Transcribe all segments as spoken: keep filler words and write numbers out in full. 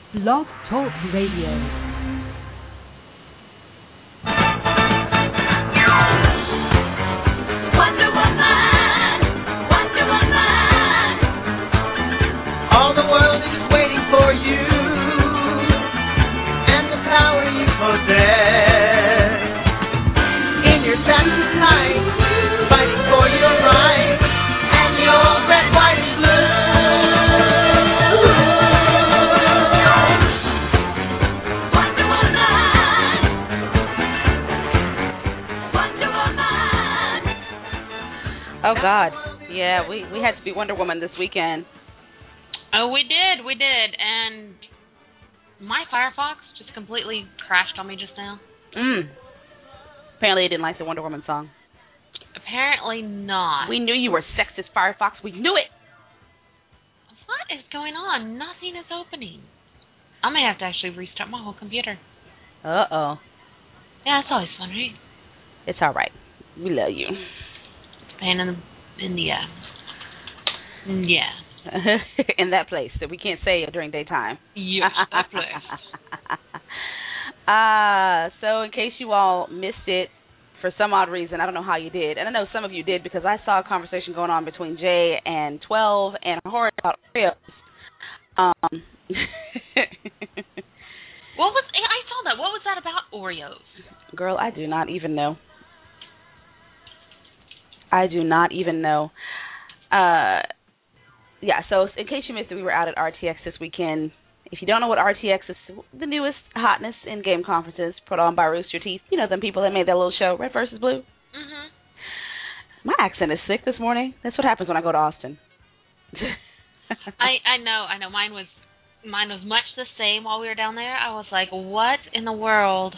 Blog Talk Radio. Oh, God. Yeah, we, we had to be Wonder Woman this weekend. Oh, we did. We did. And my Firefox just completely crashed on me just now. Mm. Apparently you didn't like the Wonder Woman song. Apparently not. We knew you were sexist, Firefox. We knew it. What is going on? Nothing is opening. I may have to actually restart my whole computer. Uh-oh. Yeah, it's always fun, right? It's all right. We love you. Pain in the, in the, uh, yeah. In that place that we can't say during daytime. Yes, that place. uh, so in case you all missed it, for some odd reason, I don't know how you did, and I know some of you did because I saw a conversation going on between Jay and twelve and Jorge about Oreos. Um, what was, I saw that. What was that about Oreos? Girl, I do not even know. I do not even know. Uh, yeah, so in case you missed it, we were out at R T X this weekend. If you don't know what R T X is, the newest hotness in game conferences put on by Rooster Teeth. You know them people that made that little show, Red versus Blue? Mm-hmm. My accent is sick this morning. That's what happens when I go to Austin. I, I know, I know. Mine was, mine was much the same while we were down there. I was like, what in the world?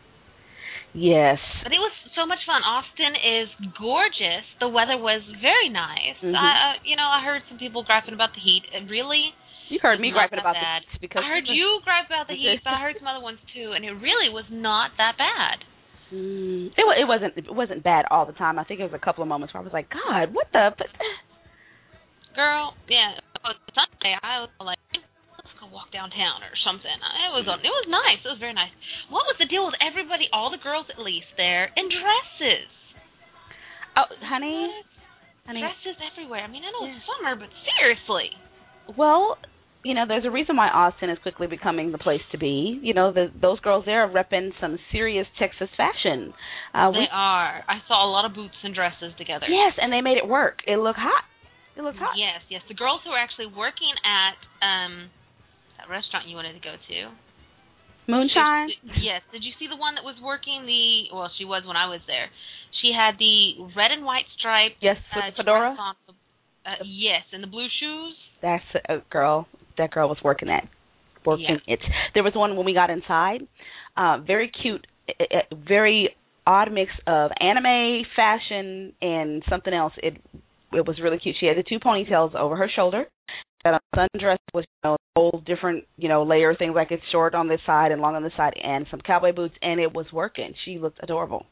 Yes. But it was so much fun. Austin is gorgeous. The weather was very nice. Mm-hmm. I, uh, you know, I heard some people griping about the heat. It really, you heard me griping about bad. the heat because I heard you gripe about the heat, but I heard some other ones too, and it really was not that bad. Mm, it it wasn't it wasn't bad all the time. I think it was a couple of moments where I was like, God, what the? Girl, yeah. Sunday I was like, walk downtown or something. It was it was nice. It was very nice. What was the deal with everybody, all the girls at least there, in dresses? Oh, honey, honey. Dresses everywhere. I mean, I know yeah. it's summer, but seriously. Well, you know, there's a reason why Austin is quickly becoming the place to be. You know, the, those girls there are repping some serious Texas fashion. Uh, they we, are. I saw a lot of boots and dresses together. Yes, and they made it work. It looked hot. It looked hot. Yes, yes. The girls who were actually working at um. that restaurant you wanted to go to. Moonshine? Did, yes. Did you see the one that was working the, well, she was when I was there. She had the red and white striped. Yes, with uh, the fedora? On, uh, yes, and the blue shoes. That's a girl. That girl was working at, working yes. it. There was one when we got inside. Uh, very cute, very odd mix of anime, fashion, and something else. It it was really cute. She had the two ponytails over her shoulder. That sundress was, you know, whole different, you know, layer things, like it's short on this side and long on this side, and some cowboy boots, and it was working. She looked adorable.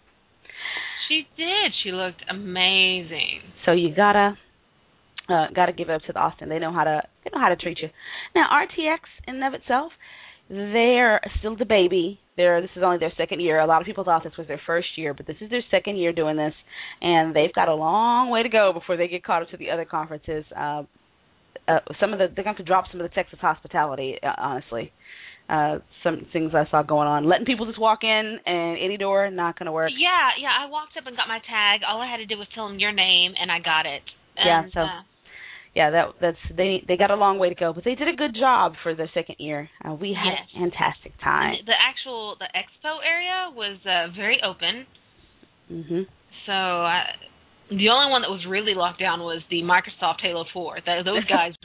She did. She looked amazing. So you gotta, uh, gotta give it up to the Austin. They know how to, they know how to treat you. Now R T X in and of itself, they're still the baby. They're this is only their second year. A lot of people thought this was their first year, but this is their second year doing this, and they've got a long way to go before they get caught up to the other conferences. Uh, Uh, some of the they're going to drop some of the Texas hospitality. Uh, honestly, uh, some things I saw going on, letting people just walk in and any door, not going to work. Yeah, yeah. I walked up and got my tag. All I had to do was tell them your name, and I got it. And, yeah, so uh, yeah, that that's they they got a long way to go, but they did a good job for their second year. Uh, we had yes. a fantastic time. The actual the expo area was uh, very open. Mhm. So. I, The only one that was really locked down was the Microsoft Halo four. That, those guys,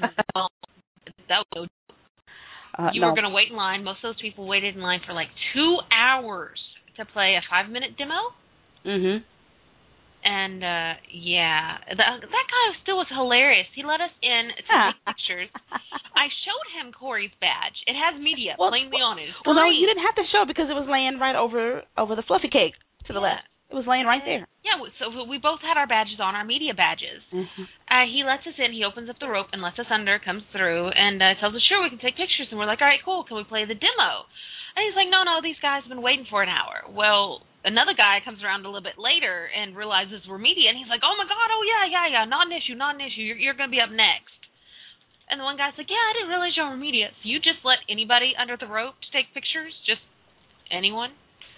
that was, uh, you no. were going to wait in line. Most of those people waited in line for like two hours to play a five-minute demo. Mhm. And, uh, yeah, that, that guy still was hilarious. He let us in to take pictures. I showed him Corey's badge. It has media well, plainly on it. It's well, no, green. you didn't have to show it because it was laying right over over the fluffy cake to the yeah. left. It was laying right there. Yeah, so we both had our badges on, our media badges. Mm-hmm. Uh, he lets us in. He opens up the rope and lets us under, comes through, and uh, tells us, sure, we can take pictures. And we're like, all right, cool. Can we play the demo? And he's like, no, no, these guys have been waiting for an hour. Well, another guy comes around a little bit later and realizes we're media, and he's like, oh, my God, oh, yeah, yeah, yeah, not an issue, not an issue. You're, you're going to be up next. And the one guy's like, yeah, I didn't realize you were media. So you just let anybody under the rope to take pictures? Just anyone?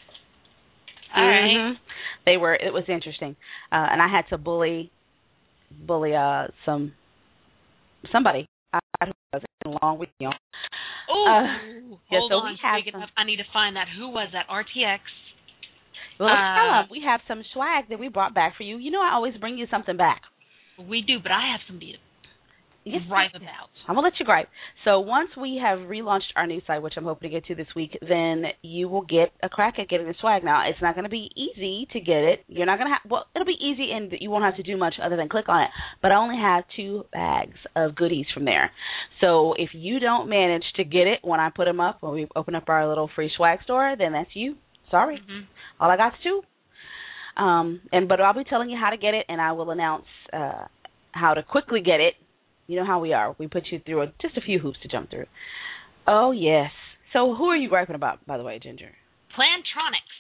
All mm-hmm. right. They were. It was interesting, uh, and I had to bully, bully uh, some somebody. I was along with you. Oh, uh, yeah, hold so on. we have Speaking some, of, I need to find that. Who was that? R T X. Well, let's uh, tell them we have some swag that we brought back for you. You know, I always bring you something back. We do, but I have somebody to Yes, gripe about. I'm going to let you gripe. So once we have relaunched our new site, which I'm hoping to get to this week, then you will get a crack at getting the swag. Now, it's not going to be easy to get it. You're not going to have, well, it'll be easy and you won't have to do much other than click on it. But I only have two bags of goodies from there. So if you don't manage to get it when I put them up, when we open up our little free swag store, then that's you. Sorry. Mm-hmm. All I got is two. Um, and, but I'll be telling you how to get it, and I will announce uh, how to quickly get it. You know how we are. We put you through a, just a few hoops to jump through. Oh, yes. So who are you griping about, by the way, Ginger? Plantronics.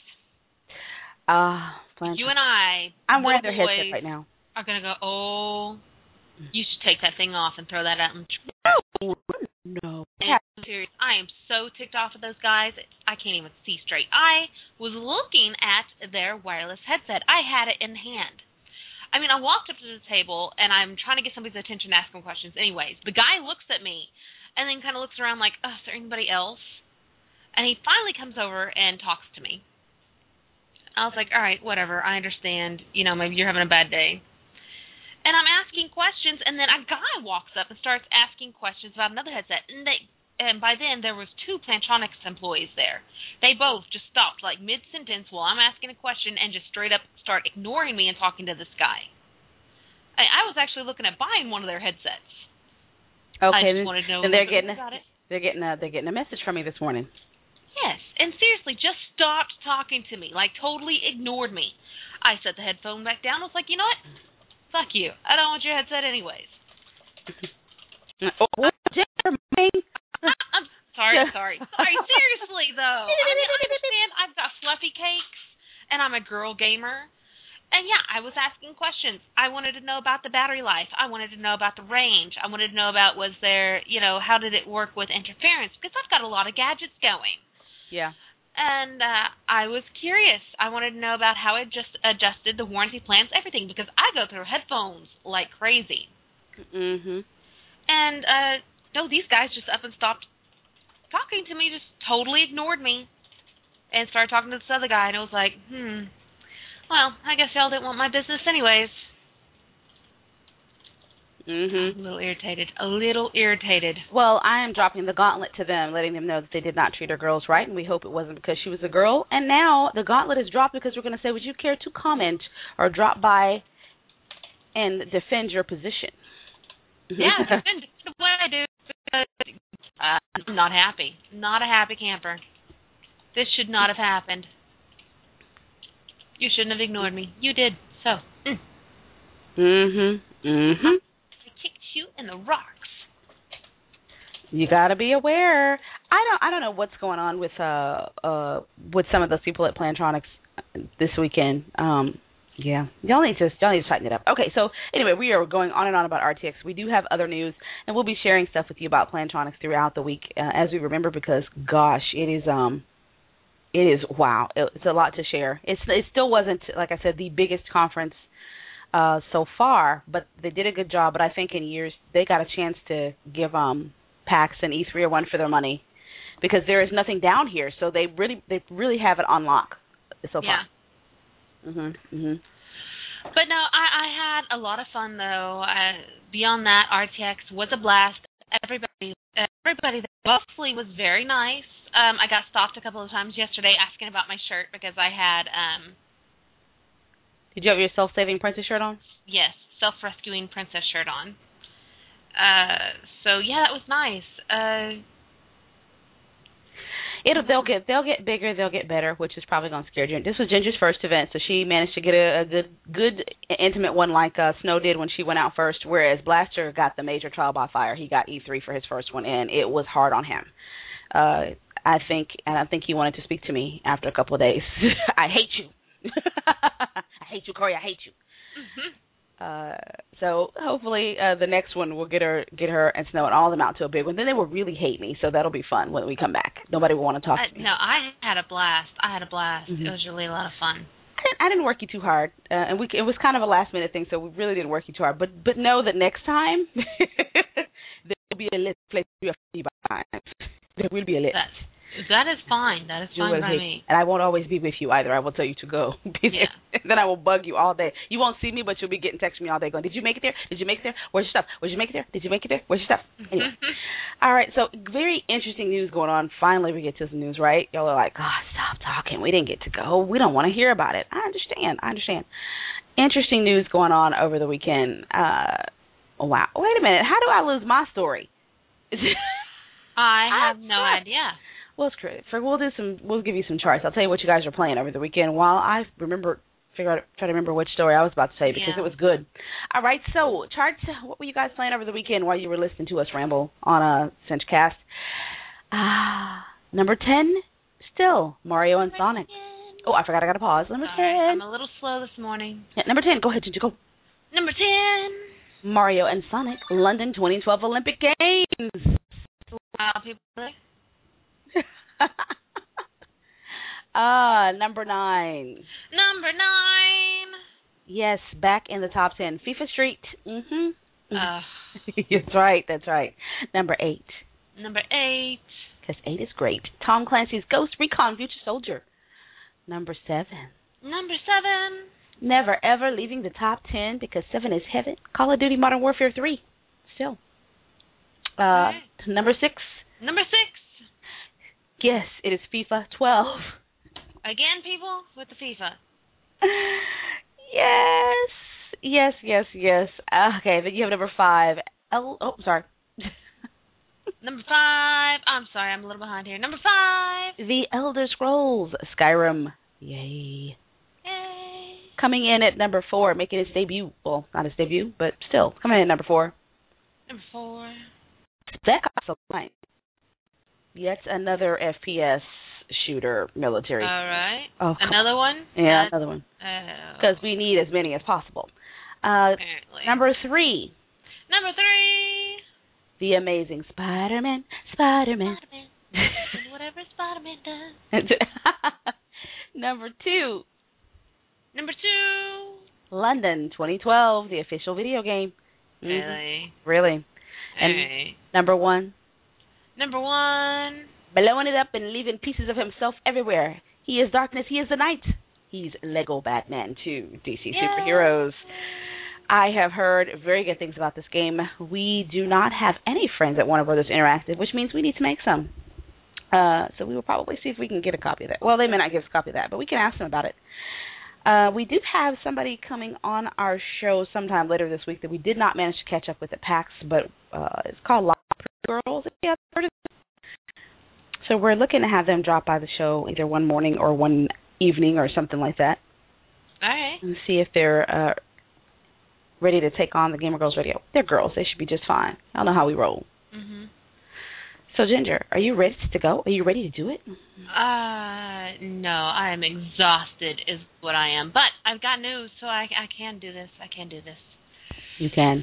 Ah, uh, Plantronics. You and I, I'm wearing their headset right now. Are going to go, oh, you should take that thing off and throw that out. And no, no. I'm serious. I am so ticked off of those guys. I can't even see straight. I was looking at their wireless headset. I had it in hand. I mean, I walked up to the table, and I'm trying to get somebody's attention to ask them questions. Anyways, the guy looks at me and then kind of looks around like, oh, is there anybody else? And he finally comes over and talks to me. I was like, all right, whatever. I understand. You know, maybe you're having a bad day. And I'm asking questions, and then a guy walks up and starts asking questions about another headset. And they, and by then, there was two Plantronics employees there. They both just stopped, like, mid-sentence while I'm asking a question and just straight up start ignoring me and talking to this guy. I, I was actually looking at buying one of their headsets. Okay, I just then, wanted to know then they're getting about a, it. They're getting a, they're getting a message from me this morning. Yes, and seriously, just stopped talking to me, like totally ignored me. I set the headphone back down. I was like, you know what? Fuck you. I don't want your headset anyways. Oh, I'm sorry, sorry, sorry. Seriously, though. I mean, I understand I've got fluffy cakes, and I'm a girl gamer. And, yeah, I was asking questions. I wanted to know about the battery life. I wanted to know about the range. I wanted to know about was there, you know, how did it work with interference? Because I've got a lot of gadgets going. Yeah. And uh, I was curious. I wanted to know about how it just adjusted the warranty plans, everything, because I go through headphones like crazy. Mm-hmm. And, uh, no, these guys just up and stopped talking to me, just totally ignored me, and started talking to this other guy, and it was like, hmm, well, I guess y'all didn't want my business anyways. Mm-hmm. I'm a little irritated, a little irritated. Well, I am dropping the gauntlet to them, letting them know that they did not treat our girls right, and we hope it wasn't because she was a girl. And now the gauntlet is dropped because we're going to say, would you care to comment or drop by and defend your position? Yeah, defend what I do. Uh, I'm not happy. Not a happy camper. This should not have happened. You shouldn't have ignored me. You did. So. Mm. Mm-hmm. Mm-hmm. I kicked you in the rocks. You got to be aware. I don't. I don't know what's going on with uh uh with some of those people at Plantronics this weekend. Um, yeah, y'all need to y'all need to tighten it up. Okay, so anyway, we are going on and on about R T X. We do have other news, and we'll be sharing stuff with you about Plantronics throughout the week uh, as we remember. Because gosh, it is um, it is wow. It, it's a lot to share. It's it still wasn't, like I said, the biggest conference uh so far, but they did a good job. But I think in years they got a chance to give um PAX and E three oh one for their money, because there is nothing down here, so they really they really have it on lock so far. Yeah. Mhm. Mhm. But no, I, I had a lot of fun though. Uh, beyond that, R T X was a blast. Everybody, everybody mostly was very nice. Um, I got stopped a couple of times yesterday asking about my shirt because I had. Um, Did you have your self-saving princess shirt on? Yes, self-rescuing princess shirt on. Uh, so yeah, that was nice. Uh, It'll they'll get they'll get bigger, they'll get better, which is probably going to scare Ginger. This was Ginger's first event, so she managed to get a, a good good intimate one like uh, Snow did when she went out first. Whereas Blaster got the major trial by fire. He got E three for his first one, and it was hard on him. Uh, I think, and I think he wanted to speak to me after a couple of days. I hate you. I hate you, Corey. I hate you. Mm-hmm. Uh, so hopefully uh, the next one will get her, get her and Snow and all of them out to a big one. Then they will really hate me, so that'll be fun when we come back. Nobody will want to talk I, to me. No, I had a blast. I had a blast. Mm-hmm. It was really a lot of fun. I didn't, I didn't work you too hard, uh, and we it was kind of a last minute thing, so we really didn't work you too hard. But but know that next time there will be a list place to be behind. There will be a list. That's, that is fine. That is You fine will by hate- me. And I won't always be with you either. I will tell you to go. Yeah. Then I will bug you all day. You won't see me, but you'll be getting texting me all day going, did you make it there? Did you make it there? Where's your stuff? Did you make it there? Did you make it there? Where's your stuff? Anyway. All right, so very interesting news going on. Finally, we get to some news, right? Y'all are like, God, stop talking. We didn't get to go. We don't want to hear about it. I understand. I understand. Interesting news going on over the weekend. Uh, wow. Wait a minute. How do I lose my story? I have I no suck. idea. Well, it's great. For we'll do some. We'll give you some charts. I'll tell you what you guys are playing over the weekend. While I remember, figure out, try to remember which story I was about to say because Yeah. it was good. All right. So charts. What were you guys playing over the weekend while you were listening to us ramble on a Cinchcast? Ah, number ten. Still Mario and Sonic. Oh, I forgot. I got to pause. Number Sorry, I'm ten. a little slow this morning. Yeah, number ten. Go ahead, Ginger. Go. Number ten. Mario and Sonic. London twenty twelve Olympic Games. Wow, people. Ah, number nine. Number nine. Yes, back in the top ten. FIFA Street. Mm-hmm. Uh, That's right. That's right. Number eight. number eight. Because eight is great. Tom Clancy's Ghost Recon Future Soldier. Number seven. Number seven. Never ever leaving the top ten because seven is heaven. Call of Duty Modern Warfare three. Still. Uh, Right. Number six. Number six. Yes, it is FIFA twelve. Again, people, with the FIFA. Yes. Yes, yes, yes. Okay, then you have number five. El- oh, sorry. Number five. I'm sorry, I'm a little behind here. Number five. The Elder Scrolls Skyrim. Yay. Yay. Coming in at number four, making its debut. Well, not its debut, but still coming in at number four. Number four. Spec Ops The Line. Yet another F P S shooter military. All right. Oh, come Another one? Yeah, Uh, another one. oh, Because we need as many as possible. Uh, apparently. number three, Number three. The Amazing Spider-Man. Spider-Man. Spider-Man. And whatever Spider-Man does. Number two, Number two. London twenty twelve, the official video game. Mhm. Really? Really. And Alright. number one, Number one. blowing it up and leaving pieces of himself everywhere. He is darkness, he is the night. He's Lego Batman two, D C Yay. Superheroes. I have heard very good things about this game. We do not have any friends at Warner Brothers Interactive, which means we need to make some. Uh, so we will probably see if we can get a copy of that. Well, they may not give us a copy of that, but we can ask them about it. Uh, we do have somebody coming on our show sometime later this week that we did not manage to catch up with at PAX, but uh, it's called Live Girls. If you have heard of it. So we're looking to have them drop by the show either one morning or one evening or something like that, Alright. and see if they're uh, ready to take on the Gamer Girls Radio. They're girls. They should be just fine. I don't know how we roll. Mhm. So, Ginger, are you ready to go? Are you ready to do it? Uh, no, I am exhausted is what I am. But I've got news, so I, I can do this. I can do this. You can.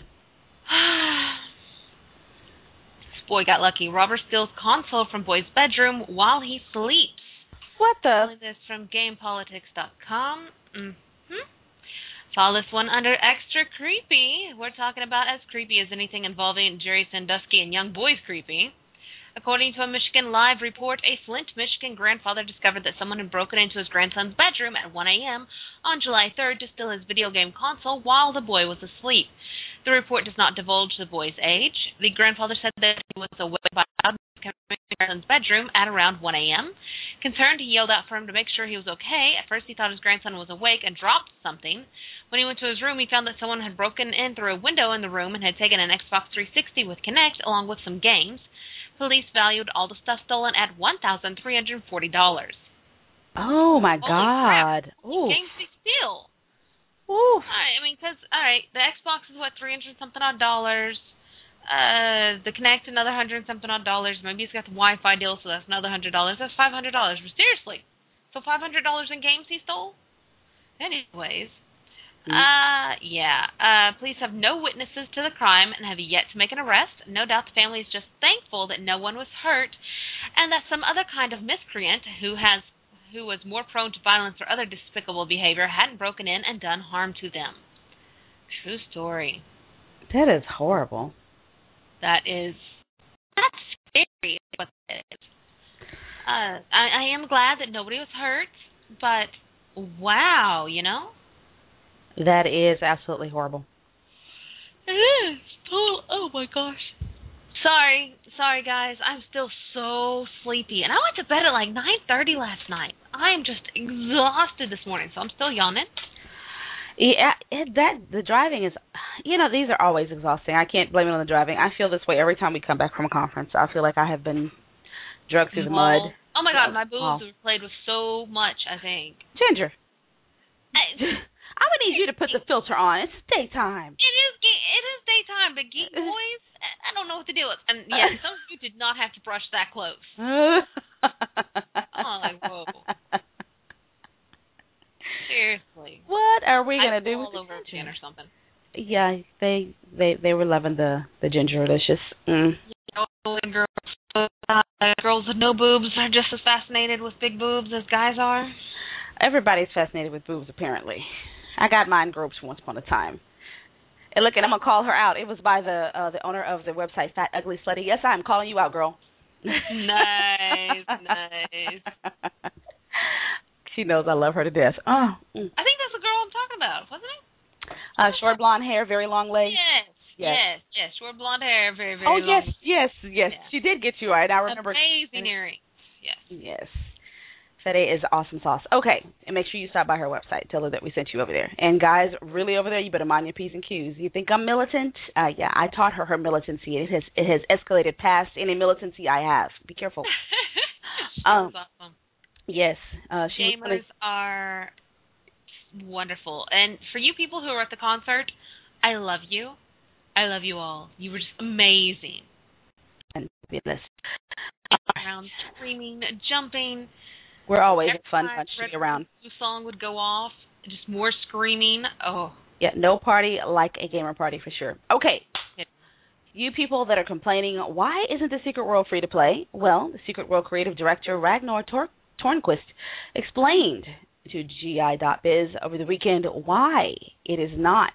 This boy got lucky. Robert steals console from boy's bedroom while he sleeps. What the? Telling this from game politics dot com. Mm-hmm. Follow this one under extra creepy. We're talking about as creepy as anything involving Jerry Sandusky and young boys creepy. According to a Michigan Live report, a Flint, Michigan grandfather discovered that someone had broken into his grandson's bedroom at one a.m. on July third to steal his video game console while the boy was asleep. The report does not divulge the boy's age. The grandfather said that he was awake by loud noise coming from his grandson's bedroom at around one a.m. Concerned, he yelled out for him to make sure he was okay. At first, he thought his grandson was awake and dropped something. When he went to his room, he found that someone had broken in through a window in the room and had taken an Xbox three sixty with Kinect along with some games. Police valued all the stuff stolen at one thousand three hundred forty dollars. Oh, my Holy God. crap. Ooh. Games they steal. Ooh. All right, I mean, because, all right, the Xbox is, what, three hundred something odd dollars. Uh, the Kinect, another one hundred something odd dollars. Maybe it's got the Wi-Fi deal, so that's another one hundred dollars. That's five hundred dollars. But seriously. So five hundred dollars in games he stole? Anyways. Mm-hmm. Uh, yeah. Uh, police have no witnesses to the crime and have yet to make an arrest. No doubt the family is just thankful that no one was hurt and that some other kind of miscreant who has who was more prone to violence or other despicable behavior hadn't broken in and done harm to them. True story. That is horrible. That is that's scary. What that is. Uh, I, I am glad that nobody was hurt, but wow, you know. That is absolutely horrible. It is. Oh, oh my gosh. Sorry, sorry guys. I'm still so sleepy, and I went to bed at like nine thirty last night. I am just exhausted this morning, so I'm still yawning. Yeah, it, that the driving is, you know, these are always exhausting. I can't blame it on the driving. I feel this way every time we come back from a conference. I feel like I have been drugged through the mud. Oh my God, my boobs oh. were played with so much. I think. Ginger, I, I'm gonna need you to put the filter on. It's daytime. It is. It is daytime, but geek boys, I don't know what to do with. And yeah, some of you did not have to brush that close. Oh, like whoa. Seriously. What are we gonna I do all with over the again or something? Yeah, they they they were loving the the Gingerlicious. Mm. You know, girls, uh, girls with no boobs are just as fascinated with big boobs as guys are. Everybody's fascinated with boobs, apparently. I got mine groups once upon a time. And look, and I'm gonna call her out. It was by the uh, the owner of the website, Fat Ugly Slutty. Yes, I'm calling you out, girl. Nice, nice. She knows I love her to death. Oh, mm. I think that's the girl I'm talking about, wasn't it? Uh, short blonde hair, very long legs. Yes, yes, yes, yes. Short blonde hair, very, very oh, long. Oh, yes, yes, yes. Yeah. She did get you right. I remember. Amazing earrings. Yes. Yes. Fede is awesome sauce. Okay, and make sure you stop by her website. Tell her that we sent you over there. And guys, really over there, you better mind your P's and Q's. You think I'm militant? Uh, yeah, I taught her her militancy. It has it has escalated past any militancy I have. Be careful. um, awesome. Yes. Uh, she Gamers gonna... are wonderful. And for you people who are at the concert, I love you. I love you all. You were just amazing. And fabulous. Around screaming, jumping. We're always Every a fun time bunch to Red be around. The song would go off, just more screaming. Oh. Yeah, no party like a gamer party for sure. Okay. Yeah. You people that are complaining, why isn't the Secret World free to play? Well, the Secret World creative director Ragnar Tor- Tornquist explained to G I dot biz over the weekend why it is not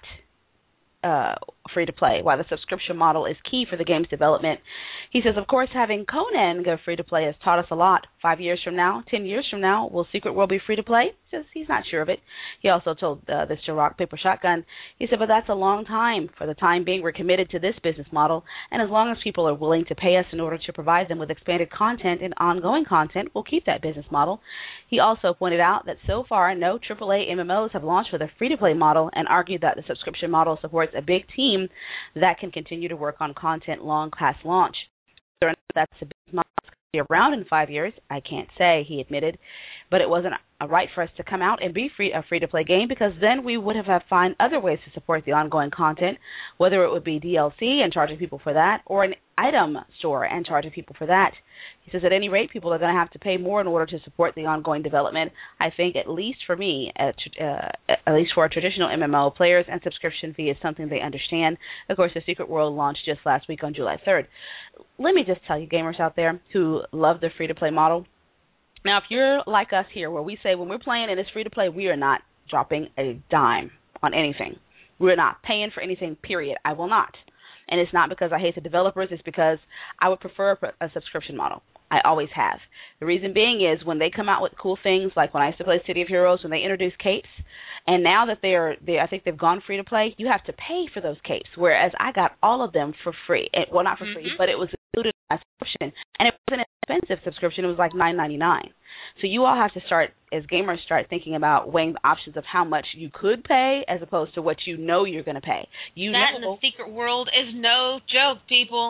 uh, free to play, why the subscription model is key for the game's development. He says, of course, having Conan go free to play has taught us a lot. Five years from now, ten years from now, will Secret World be free to play? He says he's not sure of it. He also told uh, this to Rock Paper Shotgun. He said, but that's a long time. For the time being, we're committed to this business model, and as long as people are willing to pay us in order to provide them with expanded content and ongoing content, we'll keep that business model. He also pointed out that so far, no triple A M M Os have launched with a free-to-play model, and argued that the subscription model supports a big team that can continue to work on content long past launch. That's a business model that's going to be around in five years. I can't say, he admitted, but it wasn't right for us to come out and be free a free-to-play game, because then we would have had to find other ways to support the ongoing content, whether it would be D L C and charging people for that, or an item store and charging people for that. He says, at any rate, people are going to have to pay more in order to support the ongoing development. I think, at least for me, at, uh, at least for traditional M M O players, and subscription fee is something they understand. Of course, the Secret World launched just last week on July third. Let me just tell you, gamers out there who love the free-to-play model, now, if you're like us here, where we say when we're playing and it's free-to-play, we are not dropping a dime on anything. We're not paying for anything, period. I will not. And it's not because I hate the developers. It's because I would prefer a, a subscription model. I always have. The reason being is when they come out with cool things, like when I used to play City of Heroes, when they introduced capes, and now that they're, they, I think they've gone free to play, you have to pay for those capes, whereas I got all of them for free. It, well, not for mm-hmm. free, but it was included in my subscription, and it wasn't an expensive subscription. It was like nine ninety-nine. So you all have to start, as gamers, start thinking about weighing the options of how much you could pay as opposed to what you know you're going to pay. You that know, in the Secret World is no joke, people.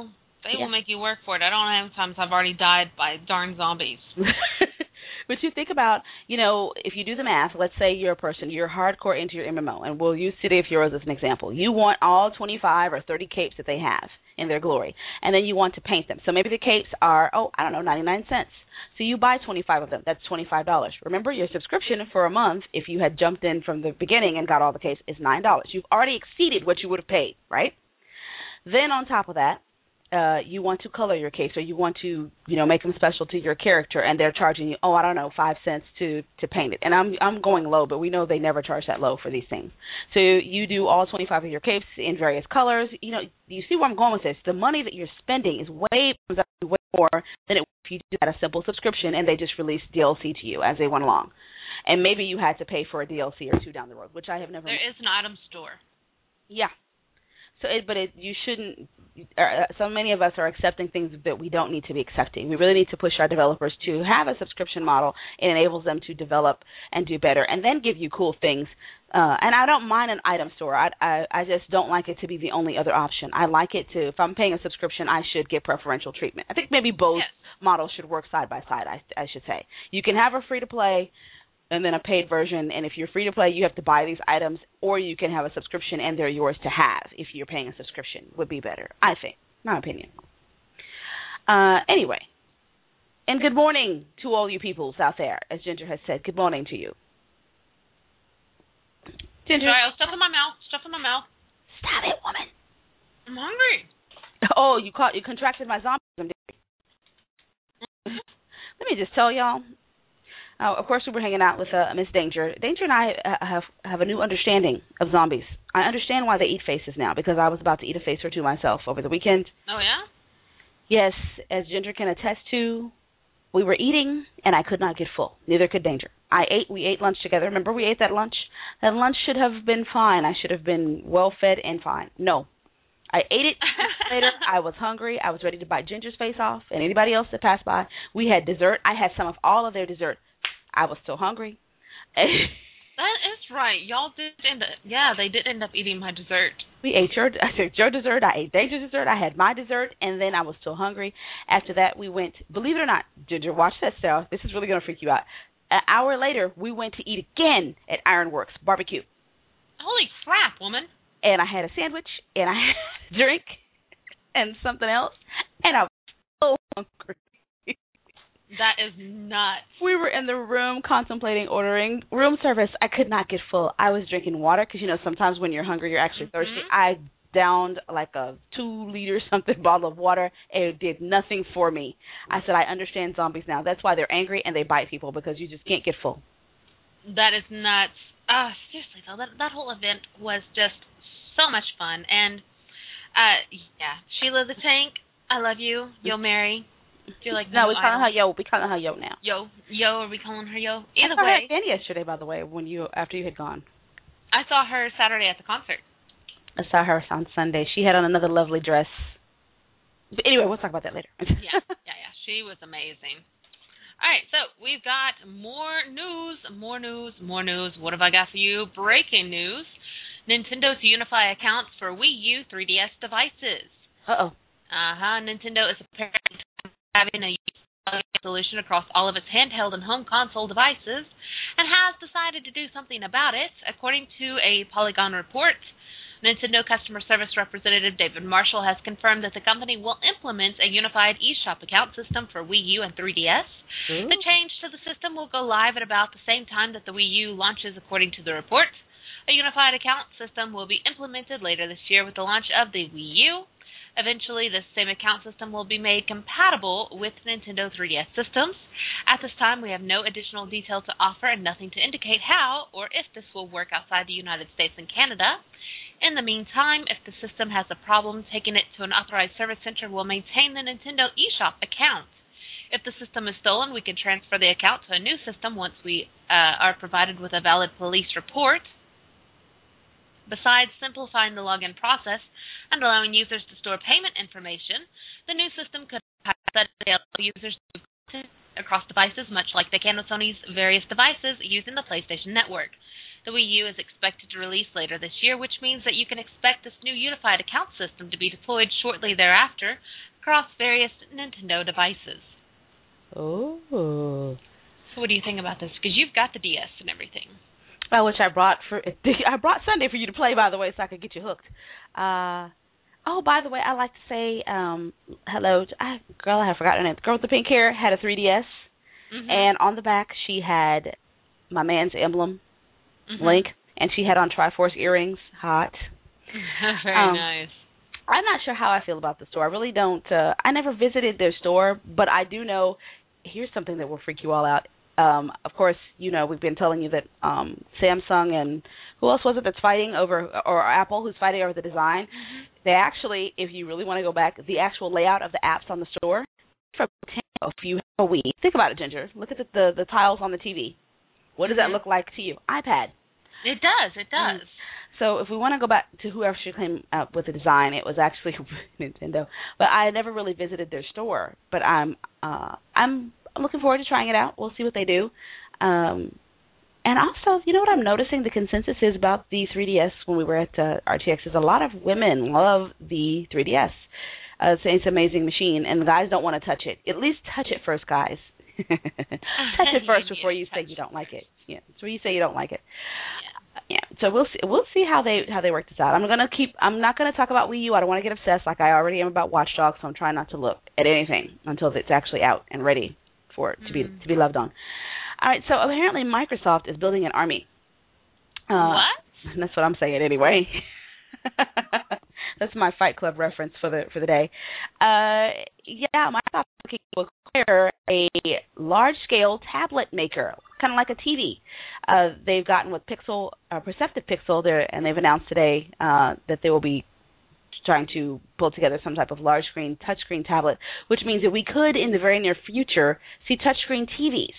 They Yeah. will make you work for it. I don't know how many times I've already died by darn zombies. But you think about, you know, if you do the math, let's say you're a person, you're hardcore into your M M O, and we'll use City of Heroes as an example. You want all twenty-five or thirty capes that they have in their glory, and then you want to paint them. So maybe the capes are, oh, I don't know, ninety-nine cents. So you buy twenty-five of them. That's twenty-five dollars. Remember, your subscription for a month, if you had jumped in from the beginning and got all the capes, is nine dollars. You've already exceeded what you would have paid, right? Then on top of that, Uh, you want to color your capes, or you want to, you know, make them special to your character, and they're charging you, oh, I don't know, five cents to to paint it. And I'm I'm going low, but we know they never charge that low for these things. So you do all twenty-five of your capes in various colors. You know, you see where I'm going with this? The money that you're spending is way way more than it would if you just had a simple subscription and they just released D L C to you as they went along. And maybe you had to pay for a D L C or two down the road, which I have never. There is an item store. Yeah. So, it, but it, you shouldn't. Uh, so many of us are accepting things that we don't need to be accepting. We really need to push our developers to have a subscription model. It enables them to develop and do better, and then give you cool things. Uh, and I don't mind an item store. I, I I just don't like it to be the only other option. I like it to. If I'm paying a subscription, I should get preferential treatment. I think maybe both yes. models should work side by side. I I should say you can have a free to play and then a paid version, and if you're free to play, you have to buy these items, or you can have a subscription and they're yours to have if you're paying a subscription, would be better, I think, my opinion. Uh, anyway, and good morning to all you peoples out there, as Ginger has said. Good morning to you. Ginger. Sorry, I'll stuff in my mouth, stuff in my mouth. Stop it, woman. I'm hungry. Oh, you caught, you contracted my zombie. Let me just tell y'all. Uh, of course, we were hanging out with uh, Miss Danger. Danger and I uh, have have a new understanding of zombies. I understand why they eat faces now, because I was about to eat a face or two myself over the weekend. Oh, yeah? Yes, as Ginger can attest to, we were eating, and I could not get full. Neither could Danger. I ate. We ate lunch together. Remember, we ate that lunch? That lunch should have been fine. I should have been well-fed and fine. No. I ate it later. I was hungry. I was ready to bite Ginger's face off and anybody else that passed by. We had dessert. I had some of all of their dessert. I was still hungry. That is right. Y'all did end up, yeah, they did end up eating my dessert. We ate your, I took your dessert. I ate Danger's dessert. I had my dessert, and then I was still hungry. After that, we went, believe it or not, Ginger, watch that stuff. This is really going to freak you out. An hour later, we went to eat again at Ironworks Barbecue. Holy crap, woman. And I had a sandwich, and I had a drink, and something else, and I was so hungry. That is nuts. We were in the room contemplating ordering room service. I could not get full. I was drinking water because, you know, sometimes when you're hungry, you're actually thirsty. Mm-hmm. I downed like a two-liter something bottle of water. It did nothing for me. I said, I understand zombies now. That's why they're angry and they bite people, because you just can't get full. That is nuts. Uh, seriously, though, that, that whole event was just so much fun. And, uh, yeah, Sheila the Tank, I love you. Yo, Mary. You're like, no, no, we're calling her Yo. We're calling her Yo now. Yo, Yo, are we calling her Yo? I Either saw way. her again yesterday, by the way, when you after you had gone. I saw her Saturday at the concert. I saw her on Sunday. She had on another lovely dress. But anyway, we'll talk about that later. yeah, yeah, yeah. She was amazing. All right, so we've got more news, more news, more news. What have I got for you? Breaking news. Nintendo to unify accounts for Wii U, three D S devices. Uh-oh. Uh-huh. Nintendo is apparently having a solution across all of its handheld and home console devices and has decided to do something about it. According to a Polygon report, Nintendo customer service representative David Marshall has confirmed that the company will implement a unified eShop account system for Wii U and three D S. Ooh. The change to the system will go live at about the same time that the Wii U launches, according to the report. A unified account system will be implemented later this year with the launch of the Wii U. Eventually, this same account system will be made compatible with Nintendo three D S systems. At this time, we have no additional detail to offer and nothing to indicate how or if this will work outside the United States and Canada. In the meantime, if the system has a problem, taking it to an authorized service center will maintain the Nintendo eShop account. If the system is stolen, we can transfer the account to a new system once we uh, are provided with a valid police report. Besides simplifying the login process and allowing users to store payment information, the new system could have that allow users to content across devices, much like they can with Sony's various devices using the PlayStation Network. The Wii U is expected to release later this year, which means that you can expect this new unified account system to be deployed shortly thereafter, across various Nintendo devices. Oh. So what do you think about this? Because you've got the D S and everything. Well, which I brought for I brought Sunday for you to play, by the way, so I could get you hooked. Uh, oh, by the way, I like to say um, hello. To, I, girl, I have forgotten her name. The girl with the pink hair had a three D S, mm-hmm. and on the back she had my man's emblem, mm-hmm. Link, and she had on Triforce earrings. Hot. Very um, nice. I'm not sure how I feel about the store. I really don't. Uh, I never visited their store, but I do know. Here's something that will freak you all out. Um, of course, you know, we've been telling you that um, Samsung and who else was it that's fighting over, or Apple, who's fighting over the design. Mm-hmm. They actually, if you really want to go back, the actual layout of the apps on the store, from if you have a Wii, think about it, Ginger. Look at the, the, the tiles on the T V. What does mm-hmm. that look like to you? iPad. It does, it does. Mm. So if we want to go back to whoever should came up with the design, it was actually Nintendo. But I never really visited their store. But I'm uh, I'm looking forward to trying it out. We'll see what they do. Um, and also, you know what I'm noticing? The consensus is about the three D S when we were at uh, R T X is a lot of women love the three D S. Uh, it's, it's an amazing machine, and the guys don't want to touch it. At least touch it first, guys. Touch it first before you say you don't like it. Yeah, before you say you don't like it. Yeah, so we'll see. We'll see how they how they work this out. I'm gonna keep. I'm not gonna talk about Wii U. I don't want to get obsessed like I already am about Watch Dogs. So I'm trying not to look at anything until it's actually out and ready for it to be to be loved on. All right. So apparently Microsoft is building an army. Uh, what? That's what I'm saying anyway. That's my Fight Club reference for the for the day. Uh, yeah, Microsoft is looking to acquire a large-scale tablet maker, kind of like a T V. Uh, they've gotten with Pixel, uh, Perceptive Pixel, there, and they've announced today uh, that they will be trying to pull together some type of large-screen, touchscreen tablet, which means that we could, in the very near future, see touchscreen T Vs.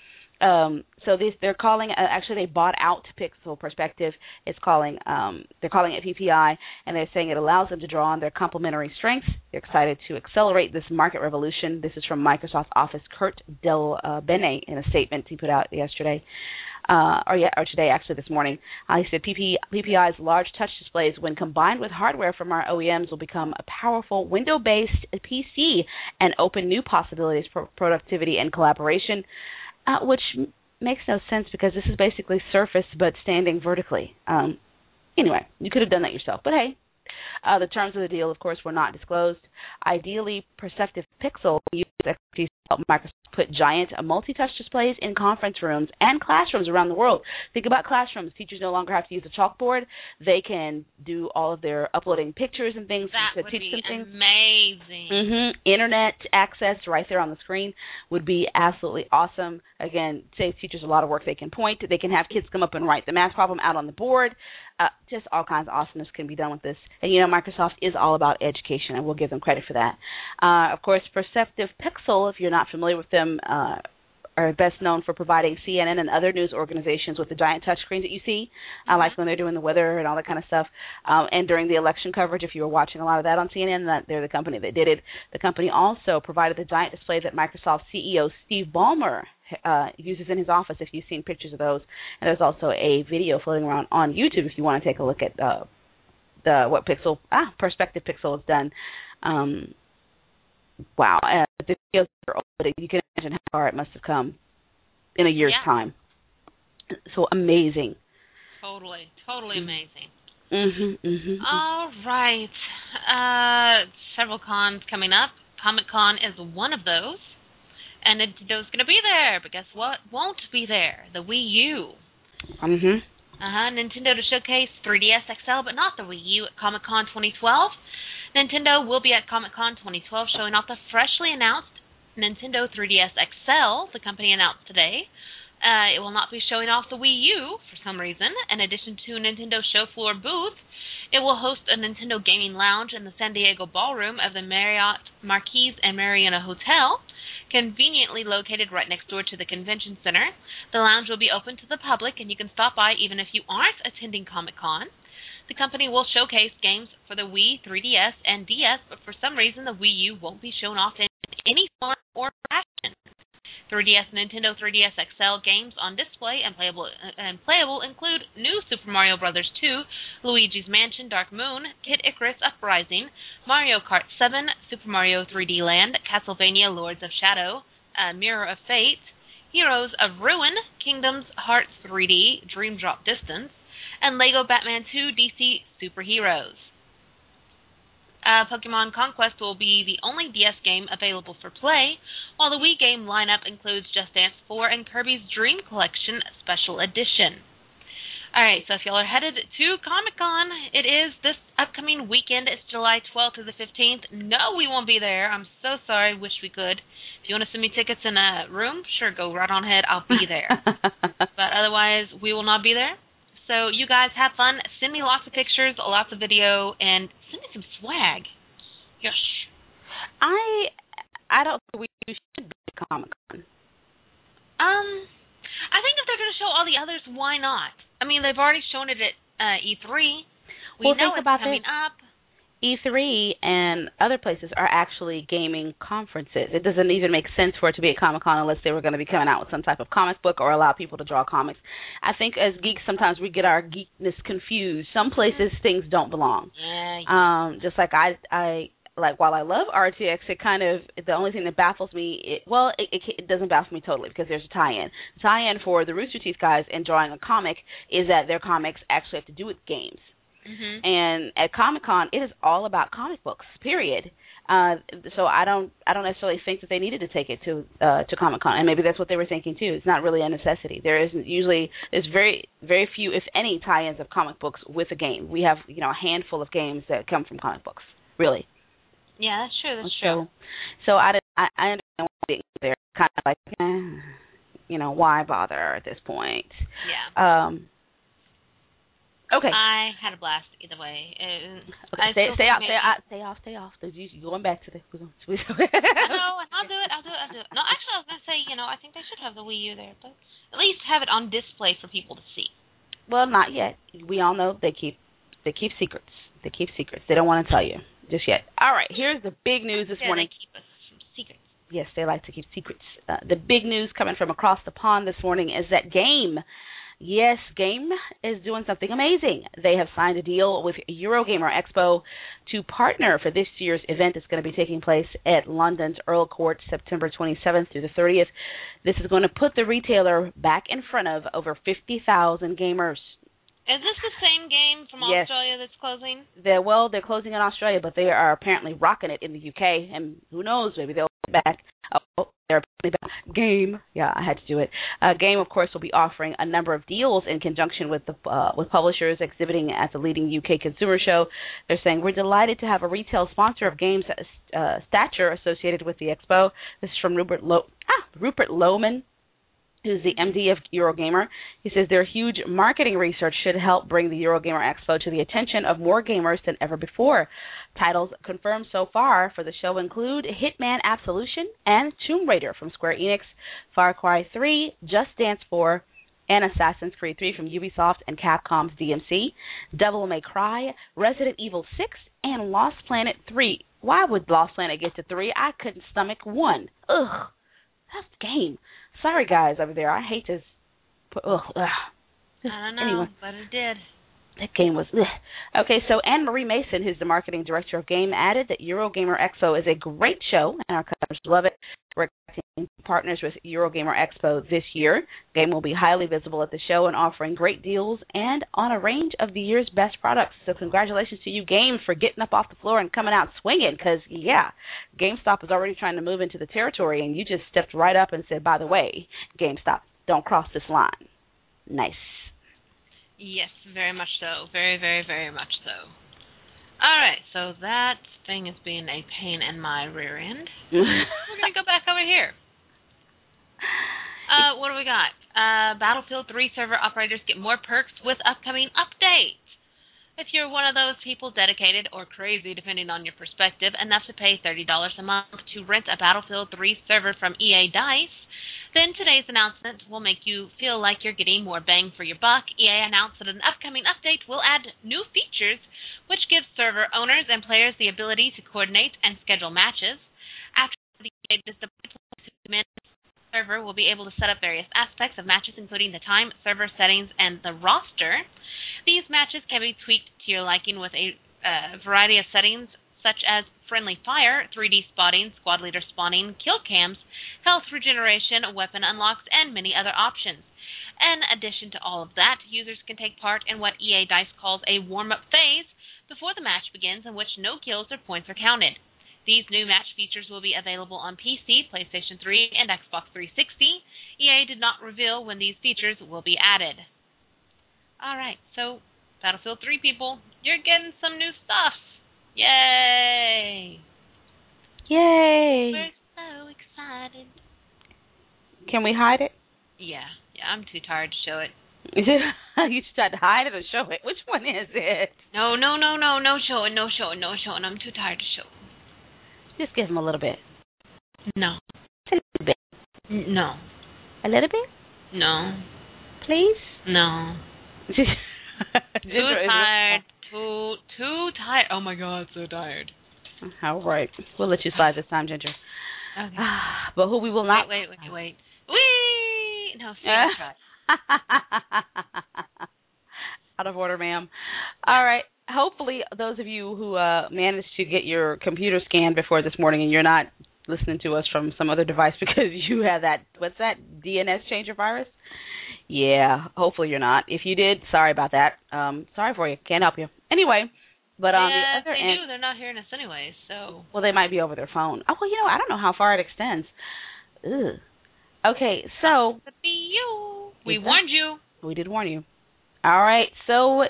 Um, so this, they're calling. Uh, actually, they bought out Pixel Perspective. It's calling. Um, they're calling it P P I, and they're saying it allows them to draw on their complementary strengths. They're excited to accelerate this market revolution. This is from Microsoft Office Kurt Del uh, Bene in a statement he put out yesterday, uh, or yeah, or today actually this morning. Uh, he said P P I's large touch displays, when combined with hardware from our O E Ms, will become a powerful window-based P C and open new possibilities for productivity and collaboration. Uh, which m- makes no sense because this is basically Surface but standing vertically. Um, anyway, you could have done that yourself, but hey. Uh, the terms of the deal, of course, were not disclosed. Ideally, Perceptive Pixel uses expertise to help Microsoft put giant uh, multi-touch displays in conference rooms and classrooms around the world. Think about classrooms. Teachers no longer have to use a chalkboard. They can do all of their uploading pictures and things that to teach them things. That would be amazing. Mm-hmm. Internet access right there on the screen would be absolutely awesome. Again, saves teachers a lot of work. They can point. They can have kids come up and write the math problem out on the board. Uh, just all kinds of awesomeness can be done with this. And, you know, Microsoft is all about education, and we'll give them credit for that. Uh, of course, Perceptive Pixel, if you're not familiar with them, uh, are best known for providing C N N and other news organizations with the giant touchscreens that you see, uh, like when they're doing the weather and all that kind of stuff. Um, and during the election coverage, if you were watching a lot of that on C N N, that they're the company that did it. The company also provided the giant display that Microsoft C E O Steve Ballmer uh, uses in his office, if you've seen pictures of those. And there's also a video floating around on YouTube if you want to take a look at uh, the what Pixel, ah, Perspective Pixel has done. Um, wow. Uh, the videos are old, but you can imagine how far it must have come in a year's yeah. time. So amazing. Totally, totally amazing. Mm-hmm, mm-hmm. All right. Uh, several cons coming up. Comic-Con is one of those. And Nintendo's going to be there, but guess what? Won't be there. The Wii U. Mm-hmm. Uh-huh. Nintendo to showcase three D S X L, but not the Wii U at Comic-Con twenty twelve. Nintendo will be at Comic-Con twenty twelve showing off the freshly announced Nintendo three D S X L, the company announced today. Uh, it will not be showing off the Wii U for some reason. In addition to Nintendo's show floor booth, it will host a Nintendo gaming lounge in the San Diego ballroom of the Marriott Marquise and Mariana Hotel, conveniently located right next door to the convention center. The lounge will be open to the public, and you can stop by even if you aren't attending Comic-Con. The company will showcase games for the Wii, three D S, and D S, but for some reason the Wii U won't be shown off in any form or fashion. three D S and Nintendo three D S X L games on display and playable and playable include New Super Mario Bros. two, Luigi's Mansion Dark Moon, Kid Icarus Uprising, Mario Kart seven, Super Mario three D Land, Castlevania Lords of Shadow, uh, Mirror of Fate, Heroes of Ruin, Kingdoms Hearts three D, Dream Drop Distance, and Lego Batman two D C Superheroes. Uh, Pokemon Conquest will be the only D S game available for play, while the Wii game lineup includes Just Dance four and Kirby's Dream Collection Special Edition. Alright, so if y'all are headed to Comic-Con, it is this upcoming weekend. It's July twelfth to the fifteenth. No, we won't be there. I'm so sorry. Wish we could. If you want to send me tickets in a room, sure, go right on ahead. I'll be there. But otherwise, we will not be there. So you guys have fun. Send me lots of pictures, lots of video, and send me some swag. Yes. I I don't think we should be at Comic-Con. Um, I think if they're going to show all the others, why not? I mean, they've already shown it at uh, E three. We well, know think it's about coming this. up. E three and other places are actually gaming conferences. It doesn't even make sense for it to be at Comic-Con unless they were going to be coming out with some type of comic book or allow people to draw comics. I think as geeks sometimes we get our geekness confused. Some places things don't belong. Yeah. Um, just like I, I like while I love R T X, it kind of the only thing that baffles me. It, well, it, it, it doesn't baffle me totally because there's a tie-in. The tie-in for the Rooster Teeth guys in drawing a comic is that their comics actually have to do with games. Mm-hmm. And at Comic-Con, it is all about comic books. Period. Uh, so I don't, I don't necessarily think that they needed to take it to uh, to Comic-Con, and maybe that's what they were thinking too. It's not really a necessity. There isn't usually there's very, very few, if any, tie-ins of comic books with a game. We have, you know, a handful of games that come from comic books. Really. Yeah, that's true. That's so, true. So I, I, I understand why they're kind of like, eh, you know, why bother at this point? Yeah. Um. Okay. I had a blast either way. Uh, okay, stay, stay off, stay off, stay off, stay off. You going back to the? We're going, we're going. No, I'll do it. I'll do it. I'll do it. No, actually, I was gonna say, you know, I think they should have the Wii U there, but at least have it on display for people to see. Well, not yet. We all know they keep they keep secrets. They keep secrets. They don't want to tell you just yet. All right. Here's the big news this yeah, morning. They keep us from secrets. Yes, they like to keep secrets. Uh, the big news coming from across the pond this morning is that Game. Yes, Game is doing something amazing. They have signed a deal with Eurogamer Expo to partner for this year's event that's going to be taking place at London's Earl Court, September twenty-seventh through the thirtieth. This is going to put the retailer back in front of over fifty thousand gamers. Is this the same game from Yes. Australia that's closing? They're, well, they're closing in Australia, but they are apparently rocking it in the U K, and who knows, maybe they'll get back. Oh, they're apparently back. Game. Yeah, I had to do it. Uh, Game, of course, will be offering a number of deals in conjunction with the uh, with publishers exhibiting at the leading U K consumer show. They're saying, we're delighted to have a retail sponsor of Game's uh, stature associated with the expo. This is from Rupert, Lo- ah, Rupert Lohman, who's the M D of Eurogamer. He says their huge marketing research should help bring the Eurogamer Expo to the attention of more gamers than ever before. Titles confirmed so far for the show include Hitman Absolution and Tomb Raider from Square Enix, Far Cry three, Just Dance four, and Assassin's Creed three from Ubisoft and Capcom's D M C, Devil May Cry, Resident Evil six, and Lost Planet three. Why would Lost Planet get to three? I couldn't stomach one. Ugh. That's the game. Sorry, guys over there. I hate this. Ugh, ugh. I don't know, Anyway. but it did. That game was... Ugh. Okay, so Anne-Marie Mason, who's the marketing director of Game, added that Eurogamer Expo is a great show, and our customers love it. We're expecting partners with Eurogamer Expo this year. Game will be highly visible at the show and offering great deals and on a range of the year's best products. So congratulations to you, Game, for getting up off the floor and coming out swinging, because, yeah, GameStop is already trying to move into the territory, and you just stepped right up and said, by the way, GameStop, don't cross this line. Nice. Yes, very much so. Very, very, very much so. All right, so that thing is being a pain in my rear end. We're going to go back over here. Uh, what do we got? Uh, Battlefield three server operators get more perks with upcoming updates. If you're one of those people dedicated or crazy, depending on your perspective, enough to pay thirty dollars a month to rent a Battlefield three server from E A DICE, then today's announcement will make you feel like you're getting more bang for your buck. E A announced that an upcoming update will add new features, which gives server owners and players the ability to coordinate and schedule matches. After the latest server will be able to set up various aspects of matches, including the time, server settings, and the roster. These matches can be tweaked to your liking with a uh, variety of settings, such as friendly fire, three D spotting, squad leader spawning, kill cams, health regeneration, weapon unlocks, and many other options. In addition to all of that, users can take part in what E A Dice calls a warm-up phase before the match begins, in which no kills or points are counted. These new match features will be available on P C, PlayStation three, and Xbox three sixty. E A did not reveal when these features will be added. Alright, so Battlefield three people, you're getting some new stuff. Yay! Yay! We're so excited. Can we hide it? Yeah, yeah, I'm too tired to show it. You tried to hide it or show it? Which one is it? No, no, no, no, no showing, no showing, no showing. I'm too tired to show it. Just give him a little bit. No. A little bit. N- No. A little bit? No. Please? No. Too tired. Too, too tired. Oh my God, so tired. All right. We'll let you slide this time, Ginger. Okay. But who we will not... Wait, wait, wait, wait. Whee! No, seriously. try. Out of order, ma'am. All right. Hopefully, those of you who uh, managed to get your computer scanned before this morning and you're not listening to us from some other device because you have that, what's that, D N S changer virus? Yeah, hopefully you're not. If you did, sorry about that. Um, sorry for you. Can't help you. Anyway, but on yeah, the other they end... do. They're not hearing us anyway, so... Well, they might be over their phone. Oh, well, you know, I don't know how far it extends. Ugh. Okay, so... Could be you. We that? warned you. We did warn you. All right, so...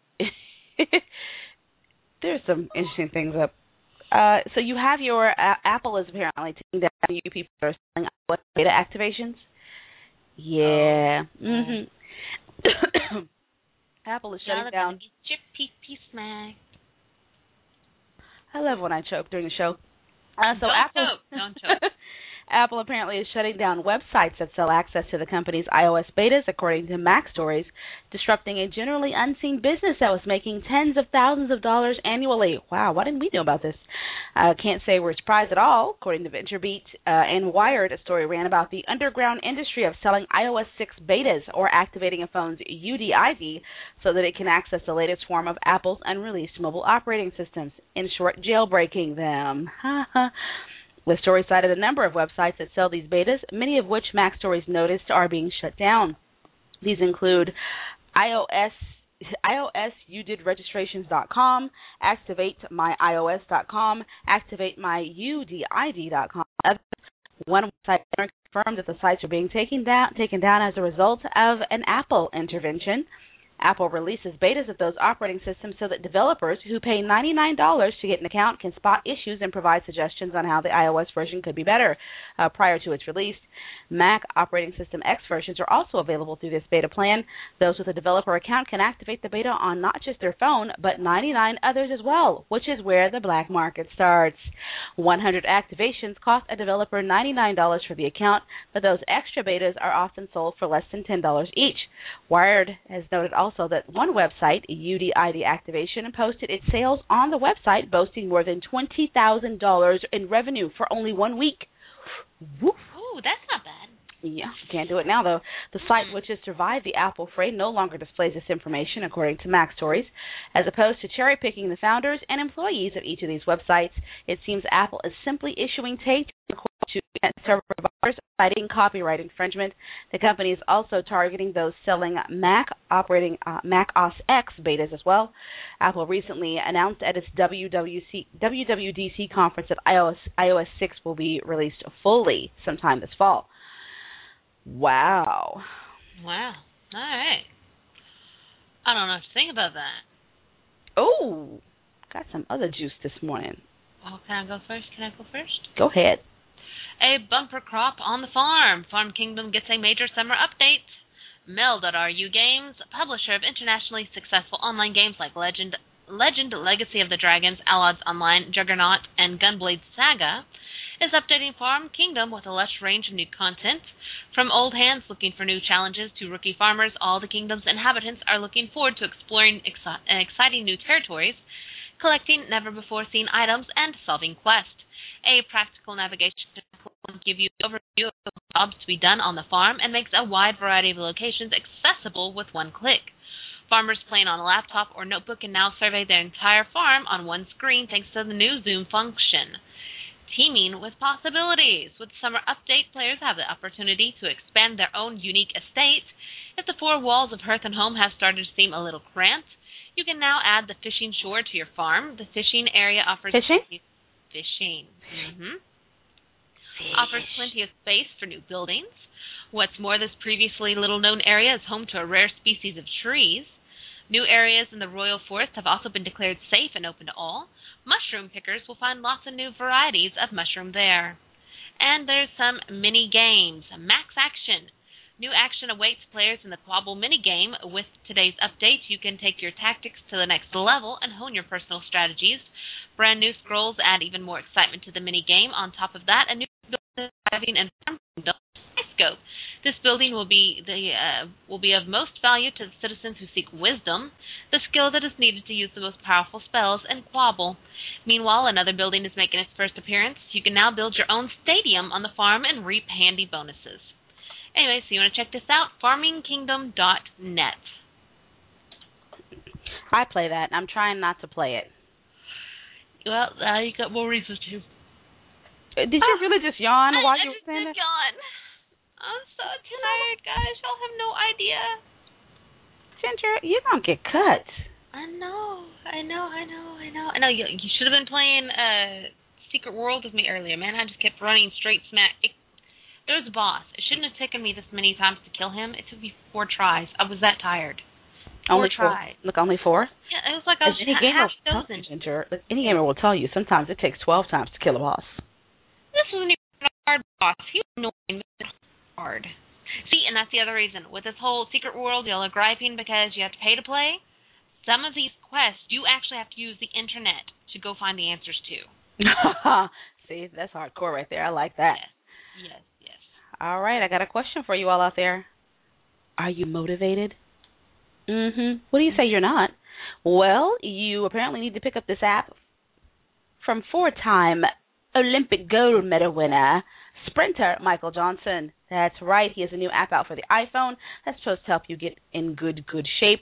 There's some interesting things up. Uh, so you have your... Uh, Apple is apparently taking down you people that are selling beta activations. Yeah. Oh. Mm-hmm. Apple is shutting Y'all down... Get your pee-pee smacked. I love when I choke during the show. Uh, so Don't Apple, choke. Don't choke. Apple apparently is shutting down websites that sell access to the company's iOS betas, according to Mac Stories, disrupting a generally unseen business that was making tens of thousands of dollars annually. Wow, why didn't we know about this? I uh, can't say we're surprised at all. According to VentureBeat uh, and Wired, a story ran about the underground industry of selling iOS six betas or activating a phone's U D I D so that it can access the latest form of Apple's unreleased mobile operating systems. In short, jailbreaking them. The story cited a number of websites that sell these betas, many of which Mac Stories noticed are being shut down. These include iOS, iOS U D I D registrations dot com, activate my iOS dot com, activate my U D I D dot com. One website confirmed that the sites are being taken down, taken down as a result of an Apple intervention. Apple releases betas of those operating systems so that developers who pay ninety-nine dollars to get an account can spot issues and provide suggestions on how the iOS version could be better uh, prior to its release. Mac operating system X versions are also available through this beta plan. Those with a developer account can activate the beta on not just their phone, but ninety-nine others as well, which is where the black market starts. one hundred activations cost a developer ninety-nine dollars for the account, but those extra betas are often sold for less than ten dollars each. Wired has noted also Also, that one website, U D I D Activation, posted its sales on the website, boasting more than twenty thousand dollars in revenue for only one week. Woof. Ooh, that's not bad. Yeah, can't do it now, though. The site, which has survived the Apple fray, no longer displays this information, according to Mac Stories. As opposed to cherry-picking the founders and employees of each of these websites, it seems Apple is simply issuing tape to server providers, citing copyright infringement. The company is also targeting those selling Mac operating uh, Mac O S X betas as well. Apple recently announced at its W W D C conference that iOS, iOS six will be released fully sometime this fall. Wow. Wow. All right. I don't know what to think about that. Oh, got some other juice this morning. Well, can I go first? Can I go first? Go ahead. A bumper crop on the farm. Farm Kingdom gets a major summer update. Mel dot R U Games, publisher of internationally successful online games like Legend, Legend Legacy of the Dragons, Allods Online, Juggernaut, and Gunblade Saga, is updating Farm Kingdom with a lush range of new content. From old hands looking for new challenges to rookie farmers, all the kingdom's inhabitants are looking forward to exploring exci- exciting new territories, collecting never-before-seen items, and solving quests. A practical navigation will give you an overview of jobs to be done on the farm and makes a wide variety of locations accessible with one click. Farmers playing on a laptop or notebook can now survey their entire farm on one screen thanks to the new zoom function. Teeming with possibilities. With Summer Update, players have the opportunity to expand their own unique estate. If the four walls of Hearth and Home have started to seem a little cramped, you can now add the fishing shore to your farm. The fishing area offers fishing. Fishing. Mm-hmm. Offers plenty of space for new buildings. What's more, this previously little-known area is home to a rare species of trees. New areas in the Royal Forest have also been declared safe and open to all. Mushroom pickers will find lots of new varieties of mushroom there. And there's some mini-games. Max Action. New action awaits players in the Quabble mini-game. With today's update, you can take your tactics to the next level and hone your personal strategies. Brand new scrolls add even more excitement to the mini-game. On top of that, a new driving and farm scope. This building will be the uh, will be of most value to the citizens who seek wisdom, the skill that is needed to use the most powerful spells in Quabble. Meanwhile, another building is making its first appearance. You can now build your own stadium on the farm and reap handy bonuses. Anyway, so you want to check this out? farming kingdom dot net. I play that. I'm trying not to play it. Well, uh, you got more reasons to. Did you ah, really just yawn I, while I you were just saying did that? yawn. I'm so tired, guys. Y'all have no idea. Ginger, you don't get cut. I know, I know, I know, I know. I know. You, you should have been playing uh, Secret World with me earlier, man. I just kept running straight smack. It, there was a boss. It shouldn't have taken me this many times to kill him. It took me four tries. I was that tired. Four only tries. Four. Look, only four? Yeah, it was like I was any ha- gamer half will tell chosen. you, Ginger, any gamer will tell you sometimes it takes twelve times to kill a boss. This wasn't even a hard boss. He was annoying, but it was hard. See, and that's the other reason. With this whole Secret World, y'all are griping because you have to pay to play. Some of these quests, you actually have to use the internet to go find the answers to. See, that's hardcore right there. I like that. Yes, yes, yes. All right, I got a question for you all out there. Are you motivated? Mm-hmm. What do you say you're not? Well, you apparently need to pick up this app from four-time Olympic gold medal winner, sprinter Michael Johnson. That's right. He has a new app out for the iPhone that's supposed to help you get in good, good shape.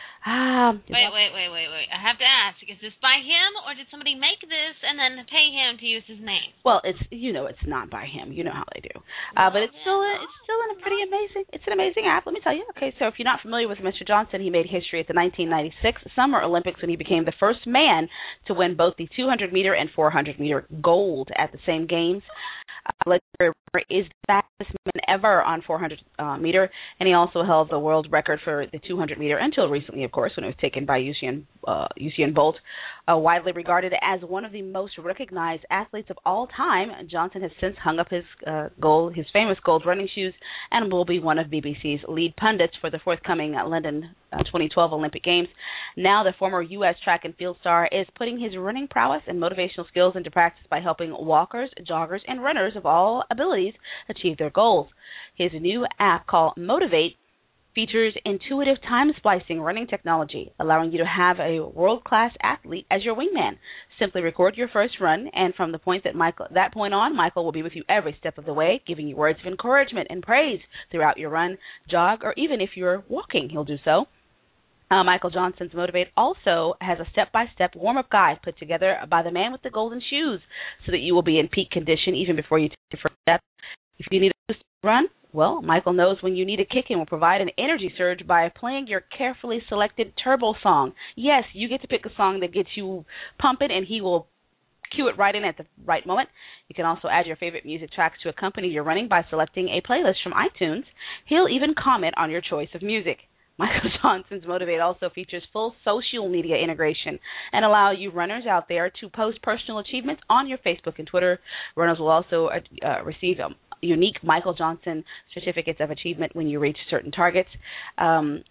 Um, wait, wait, wait, wait, wait. I have to ask, is this by him, or did somebody make this and then pay him to use his name? Well, it's you know it's not by him. You know how they do. Uh, but it's still a, it's still a pretty amazing. It's an amazing app. Let me tell you. Okay, so if you're not familiar with Mister Johnson, he made history at the nineteen ninety-six Summer Olympics when he became the first man to win both the two hundred meter and four hundred meter gold at the same games. Uh, is the fastest man ever on four hundred uh, meter, and he also held the world record for the two hundred meter until recently, of course, when it was taken by Usain, uh, Usain Bolt. Uh, widely regarded as one of the most recognized athletes of all time, Johnson has since hung up his uh, gold, his famous gold running shoes, and will be one of B B C's lead pundits for the forthcoming uh, London uh, twenty twelve Olympic Games. Now, the former U S track and field star is putting his running prowess and motivational skills into practice by helping walkers, joggers, and runners of all abilities achieve their goals. His new app called Motivate features intuitive time splicing running technology, allowing you to have a world-class athlete as your wingman. Simply record your first run, and from the point that Michael, that point on, Michael will be with you every step of the way, giving you words of encouragement and praise throughout your run, jog, or even if you're walking, he'll do so. Uh, Michael Johnson's Motivate also has a step-by-step warm-up guide put together by the man with the golden shoes so that you will be in peak condition even before you take your first step. If you need a run, well, Michael knows when you need a kick and will provide an energy surge by playing your carefully selected turbo song. Yes, you get to pick a song that gets you pumping, and he will cue it right in at the right moment. You can also add your favorite music tracks to accompany your running by selecting a playlist from iTunes. He'll even comment on your choice of music. Michael Johnson's Motivate also features full social media integration and allow you runners out there to post personal achievements on your Facebook and Twitter. Runners will also uh, uh, receive um, unique Michael Johnson certificates of achievement when you reach certain targets. Um,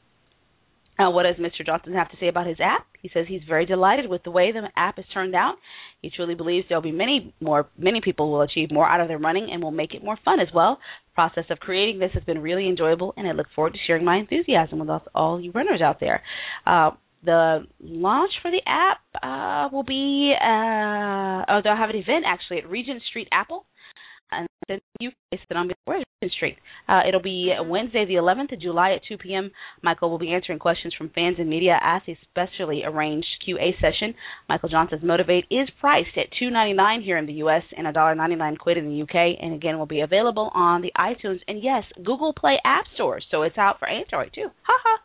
uh, what does Mister Johnson have to say about his app? He says he's very delighted with the way the app has turned out. He truly believes there'll be many more, many people will achieve more out of their running and will make it more fun as well. The process of creating this has been really enjoyable, and I look forward to sharing my enthusiasm with all you runners out there. Uh, the launch for the app uh, will be, uh, oh, they'll have an event actually at Regent Street Apple and then you place it on Washington Street. Uh, it'll be Wednesday, the eleventh of July at two p.m. Michael will be answering questions from fans and media at the specially arranged Q A session. Michael Johnson's Motivate is priced at two dollars and ninety-nine cents here in the U S and one dollar and ninety-nine quid in the U K, and again will be available on the iTunes and, yes, Google Play App Store, so it's out for Android, too. Ha-ha.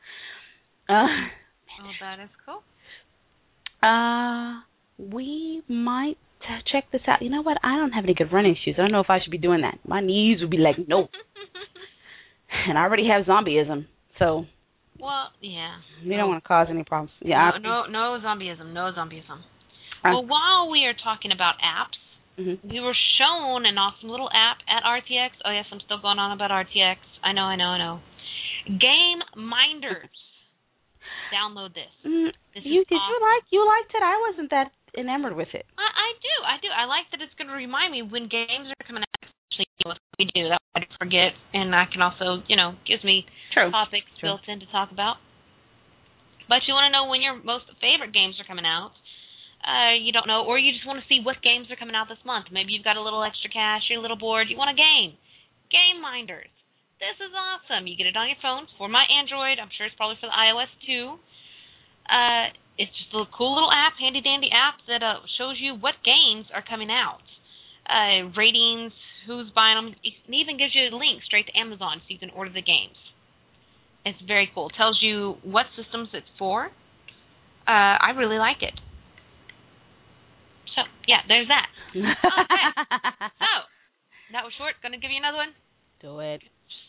Uh, oh, that is cool. Uh, we might check this out. You know what? I don't have any good running shoes. I don't know if I should be doing that. My knees would be like, nope. And I already have zombieism, so. Well, yeah. We no. don't want to cause any problems. Yeah. No, no, no zombieism. No zombieism. Uh, well, while we are talking about apps, mm-hmm. we were shown an awesome little app at R T X. Oh, yes, I'm still going on about R T X. I know, I know, I know. Game Minders. Download this. Mm, this you is did awesome. you like you liked it? I wasn't that enamored with it. I, I do, I do. I like that it's going to remind me when games are coming out. Actually, what we do that I don't forget, and I can also, you know, gives me True. topics True. built in to talk about. But you want to know when your most favorite games are coming out. Uh, you don't know, or you just want to see what games are coming out this month. Maybe you've got a little extra cash, you're a little bored, you want a game. Game Minders. This is awesome. You get it on your phone. For my Android, I'm sure it's probably for the iOS too. Uh, it's just a cool little app, handy-dandy app that uh, shows you what games are coming out. Uh, ratings, who's buying them. It even gives you a link straight to Amazon so you can order the games. It's very cool. It tells you what systems it's for. Uh, I really like it. So, yeah, there's that. Okay. So, that was short. Going to give you another one? Do it.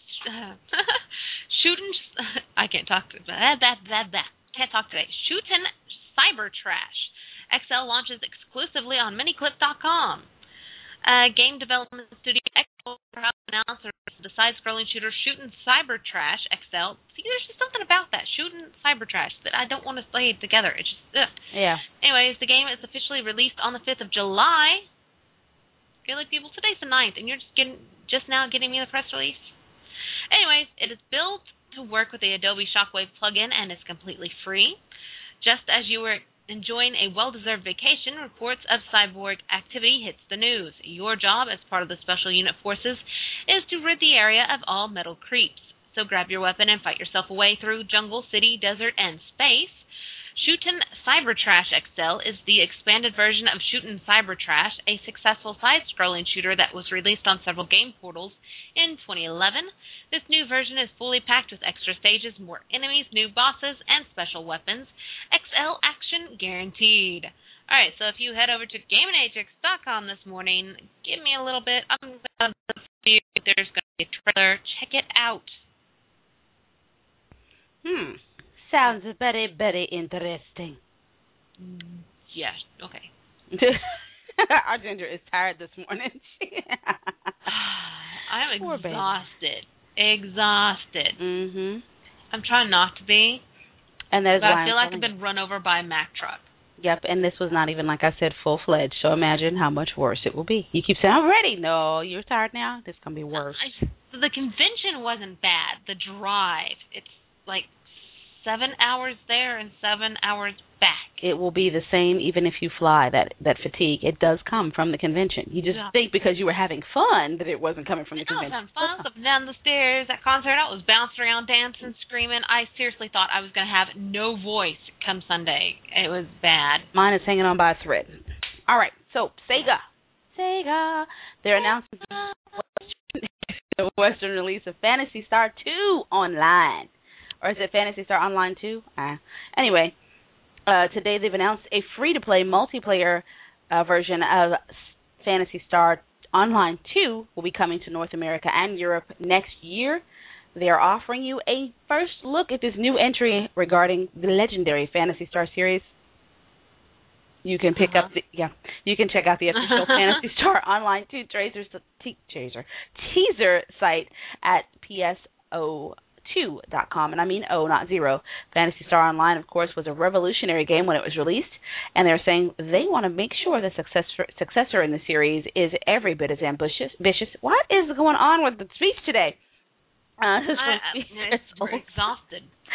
Shootin', I can't talk to that, that, that, that. Can't talk today. Shootin' Cyber Trash. X L launches exclusively on miniclip dot com. Uh, game development studio X L announced the side-scrolling shooter Shootin' Cyber Trash X L. See, there's just something about that, Shootin' Cyber Trash, that I don't want to play together. It's just, ugh. Yeah. Anyways, the game is officially released on the fifth of July. Okay, like people, today's the ninth, and you're just getting, just now getting me the press release. Anyways, it is built to work with the Adobe Shockwave plugin and is completely free. Just as you were enjoying a well-deserved vacation, reports of cyborg activity hits the news. Your job as part of the Special Unit Forces is to rid the area of all metal creeps. So grab your weapon and fight yourself away through jungle, city, desert, and space. Shootin' Cyber Trash X L is the expanded version of Shootin' Cyber Trash, a successful side-scrolling shooter that was released on several game portals in twenty eleven. This new version is fully packed with extra stages, more enemies, new bosses, and special weapons. X L action guaranteed. All right, so if you head over to Gaminatrix dot com this morning, give me a little bit. I'm going to see if there's going to be a trailer. Check it out. Hmm. Sounds very, very interesting. Yes, okay. Our Ginger is tired this morning. I'm Poor exhausted. Baby. Exhausted. Mm-hmm. I'm trying not to be. And that is but why I feel I'm like I've been run over by a Mack truck. Yep, and this was not even, like I said, full-fledged. So imagine how much worse it will be. You keep saying, I'm ready. No, you're tired now? This is going to be worse. I, the convention wasn't bad. The drive, it's like seven hours there and seven hours back. It will be the same even if you fly. That that fatigue, it does come from the convention. You just yeah. think because you were having fun that it wasn't coming from the I convention. I was having fun. Up and down the stairs at concert. I was bouncing around, dancing, screaming. I seriously thought I was going to have no voice come Sunday. It was bad. Mine is hanging on by a thread. All right, so Sega. Sega. They're announcing the Western release of Phantasy Star two Online. Or is it Phantasy Star Online two? Uh, anyway, uh, today they've announced a free-to-play multiplayer uh, version of Phantasy Star Online two will be coming to North America and Europe next year. They are offering you a first look at this new entry regarding the legendary Phantasy Star series. You can pick uh-huh. up the yeah. You can check out the official Phantasy Star Online two tracer, te- tracer, teaser site at P S O two dot com, and I mean O, not zero. Phantasy Star Online, of course, was a revolutionary game when it was released, and they're saying they want to make sure the successor successor in the series is every bit as ambitious. ambitious. What is going on with the speech today? Uh, this I, I'm exhausted.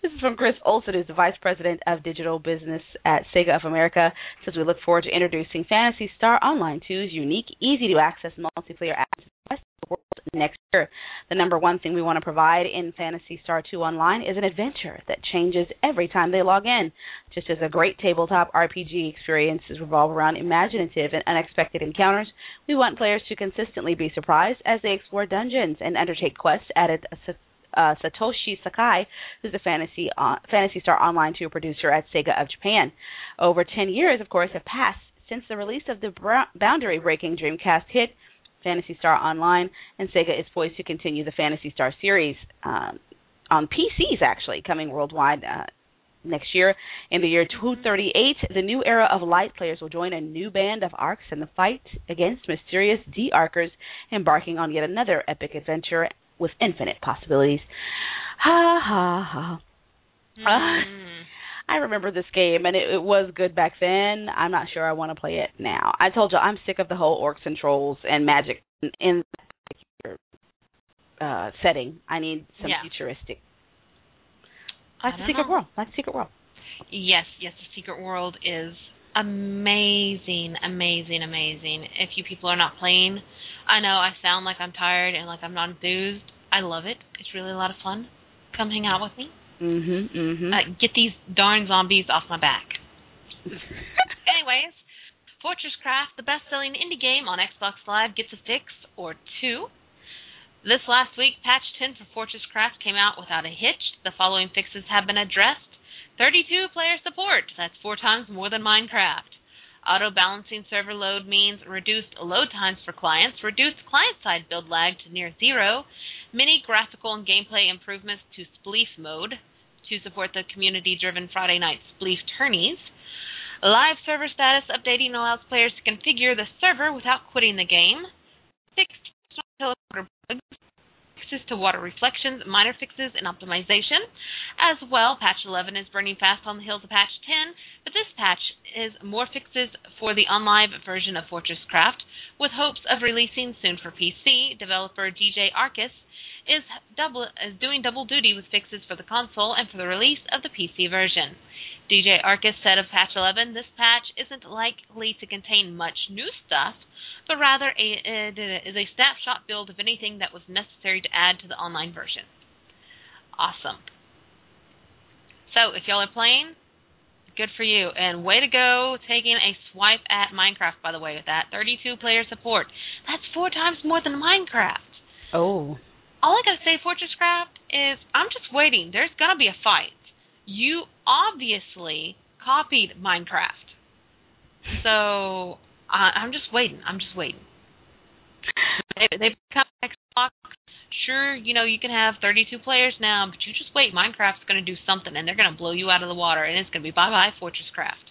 This is from Chris Olson, who's the Vice President of Digital Business at Sega of America. Says we look forward to introducing Phantasy Star Online two's unique, easy-to-access multiplayer apps next year. The number one thing we want to provide in Phantasy Star two Online is an adventure that changes every time they log in. Just as a great tabletop R P G experiences revolve around imaginative and unexpected encounters, we want players to consistently be surprised as they explore dungeons and undertake quests, added uh, Satoshi Sakai, who's the Fantasy, uh, Phantasy Star Online two producer at Sega of Japan. Over ten years, of course, have passed since the release of the boundary-breaking Dreamcast hit, Phantasy Star Online, and Sega is poised to continue the Phantasy Star series um, on P Cs, actually, coming worldwide uh, next year. In the year two thirty-eight, the new era of light players will join a new band of Arcs in the fight against mysterious D-Arkers, embarking on yet another epic adventure with infinite possibilities. Ha, ha, ha. Mm. Uh, I remember this game, and it, it was good back then. I'm not sure I want to play it now. I told you, I'm sick of the whole orcs and trolls and magic in that particular uh, setting. I need some yeah. futuristic. Like the Secret know. World. Like the Secret World. Yes, yes, the Secret World is amazing, amazing, amazing. If you people are not playing, I know I sound like I'm tired and like I'm not enthused. I love it. It's really a lot of fun. Come hang out with me. Mm-hmm, mm-hmm. Uh, get these darn zombies off my back. Anyways, Fortress Craft, the best-selling indie game on Xbox Live, gets a fix or two. This last week, patch ten for Fortress Craft came out without a hitch. The following fixes have been addressed. thirty-two player support. That's four times more than Minecraft. Auto-balancing server load means reduced load times for clients, reduced client-side build lag to near zero, many graphical and gameplay improvements to Spleef mode, to support the community-driven Friday night Spleef tourneys. Live server status updating allows players to configure the server without quitting the game. Fixed teleporter bugs, fixes to water reflections, minor fixes, and optimization. As well, patch eleven is burning fast on the heels of patch ten, but this patch is more fixes for the unlive version of Fortress Craft, with hopes of releasing soon for P C. Developer D J Arcus is double is doing double duty with fixes for the console and for the release of the P C version. D J Arcus said of patch eleven, this patch isn't likely to contain much new stuff, but rather a, it is a snapshot build of anything that was necessary to add to the online version. Awesome. So, if y'all are playing, good for you. And way to go taking a swipe at Minecraft, by the way, with that. thirty-two player support. That's four times more than Minecraft. Oh. All I gotta say, Fortress Craft, is I'm just waiting. There's gonna be a fight. You obviously copied Minecraft. So, uh, I'm just waiting. I'm just waiting. They, they've come Xbox. Sure, you know, you can have thirty-two players now, but you just wait. Minecraft's gonna do something, and they're gonna blow you out of the water, and it's gonna be bye-bye Fortress Craft.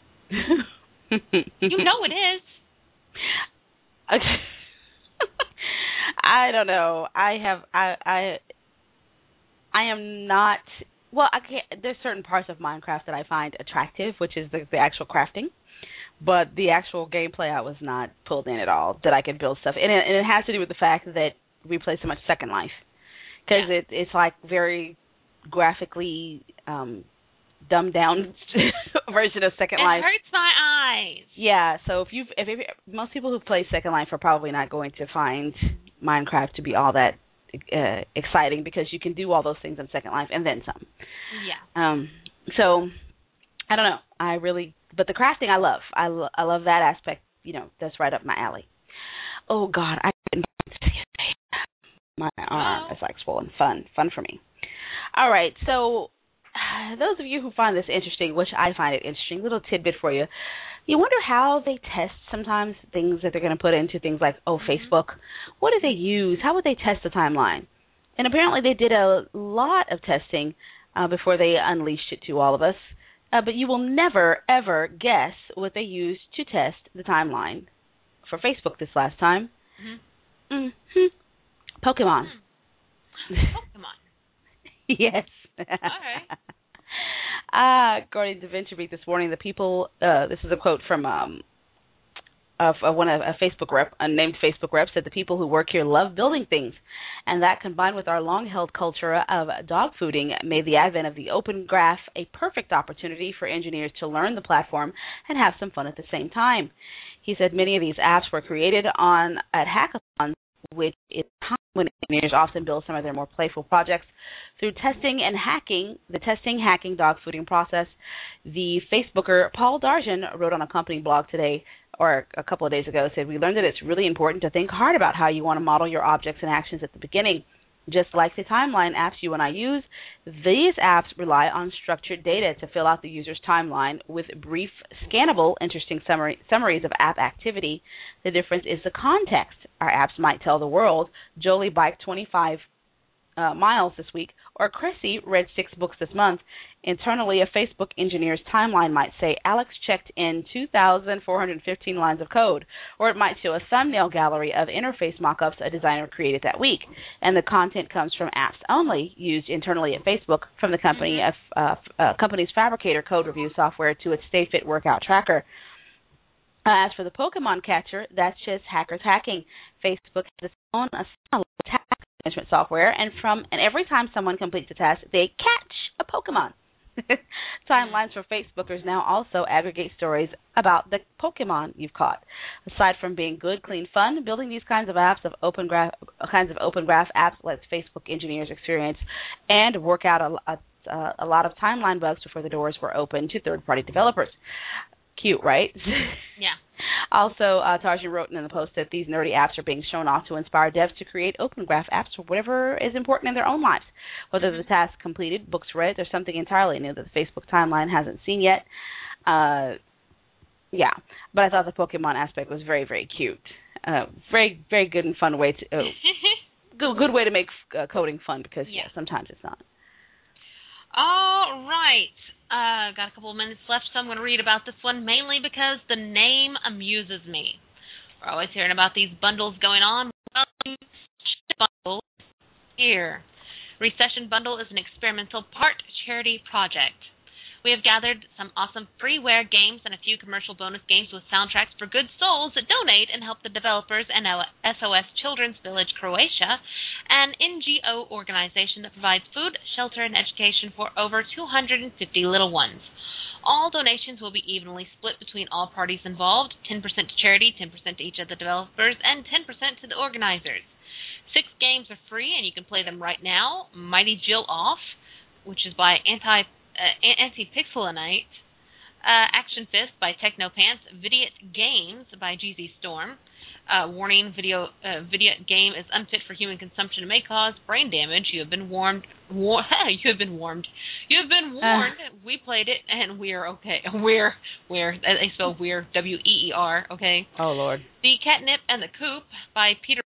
You know it is. Okay. I don't know. I have I I I am not well. I can't. There's certain parts of Minecraft that I find attractive, which is the, the actual crafting, but the actual gameplay I was not pulled in at all. That I can build stuff, and it, and it has to do with the fact that we play so much Second Life, because yeah. it it's like very graphically um, dumbed down version of Second it Life. It hurts my eyes. Yeah. So if you if, if most people who play Second Life are probably not going to find Minecraft to be all that uh, exciting, because you can do all those things in Second Life and then some. Yeah. Um. So I don't know. I really, but the crafting I love. I, lo- I love that aspect. You know, that's right up my alley. Oh God, I didn't my arm oh. is like swollen. Fun, fun for me. All right. So those of you who find this interesting, which I find it interesting, little tidbit for you. You wonder how they test sometimes things that they're going to put into things like, oh, Facebook. What do they use? How would they test the timeline? And apparently they did a lot of testing uh, before they unleashed it to all of us. Uh, but you will never, ever guess what they used to test the timeline for Facebook this last time. Mm-hmm. Mm-hmm. Pokemon. Hmm. Pokemon. Yes. All right. Uh, according to VentureBeat this morning, the people, uh, this is a quote from um, of, of one of a Facebook rep, a named Facebook rep, said the people who work here love building things, And that, combined with our long-held culture of dog fooding, made the advent of the Open Graph a perfect opportunity for engineers to learn the platform and have some fun at the same time. He said many of these apps were created on at hackathons, which is time when engineers often build some of their more playful projects through testing and hacking, the testing, hacking, dog fooding process. The Facebooker Paul Darjan wrote on a company blog today, or a couple of days ago, said, "We learned that it's really important to think hard about how you want to model your objects and actions at the beginning. Just like the timeline apps you and I use, these apps rely on structured data to fill out the user's timeline with brief, scannable, interesting summary, summaries of app activity. The difference is the context. Our apps might tell the world, Jolie biked twenty-five uh, miles this week, or Cressy read six books this month. Internally, a Facebook engineer's timeline might say, Alex checked in two thousand four hundred fifteen lines of code, or it might show a thumbnail gallery of interface mockups a designer created that week. And the content comes from apps only used internally at Facebook, from the company of, uh, uh, company's Fabricator code review software to its StayFit workout tracker. Uh, as for the Pokemon catcher, that's just hackers hacking. Facebook has its own task management software, and from and every time someone completes a task, they catch a Pokemon. Timelines for Facebookers now also aggregate stories about the Pokemon you've caught. Aside from being good, clean fun, building these kinds of apps of open graph kinds of open graph apps lets Facebook engineers experience and work out a, a, a lot of timeline bugs before the doors were open to third-party developers. Cute, right? Yeah. Also, uh, Tarjan wrote in the post that these nerdy apps are being shown off to inspire devs to create open graph apps for whatever is important in their own lives, whether the task completed, books read, or something entirely new that the Facebook timeline hasn't seen yet. Uh, yeah, but I thought the Pokemon aspect was very, very cute. Uh, very, very good and fun way to uh, good, good way to make uh, coding fun, because yeah. yeah, sometimes it's not. All right. Uh, got a couple of minutes left, so I'm going to read about this one, mainly because the name amuses me. We're always hearing about these bundles going on. Well, bundle here. Recession Bundle is an experimental part charity project. We have gathered some awesome freeware games and a few commercial bonus games with soundtracks for good souls that donate and help the developers and S O S Children's Village Croatia, an N G O organization that provides food, shelter, and education for over two hundred fifty little ones. All donations will be evenly split between all parties involved, ten percent to charity, ten percent to each of the developers, and ten percent to the organizers. Six games are free, and you can play them right now. Mighty Jill Off, which is by Anti Uh, Anti-Pixelinite, uh, Action Fist by Technopants, Vidiot Games by G Z Storm. Uh, warning: video uh, Vidiot game is unfit for human consumption and may cause brain damage. You have been warned. War- you have been warned. You have been warned. Uh. We played it and we're okay. We're we're they spell we're W E E R. Okay. Oh Lord. The Catnip and the Coop by Peter.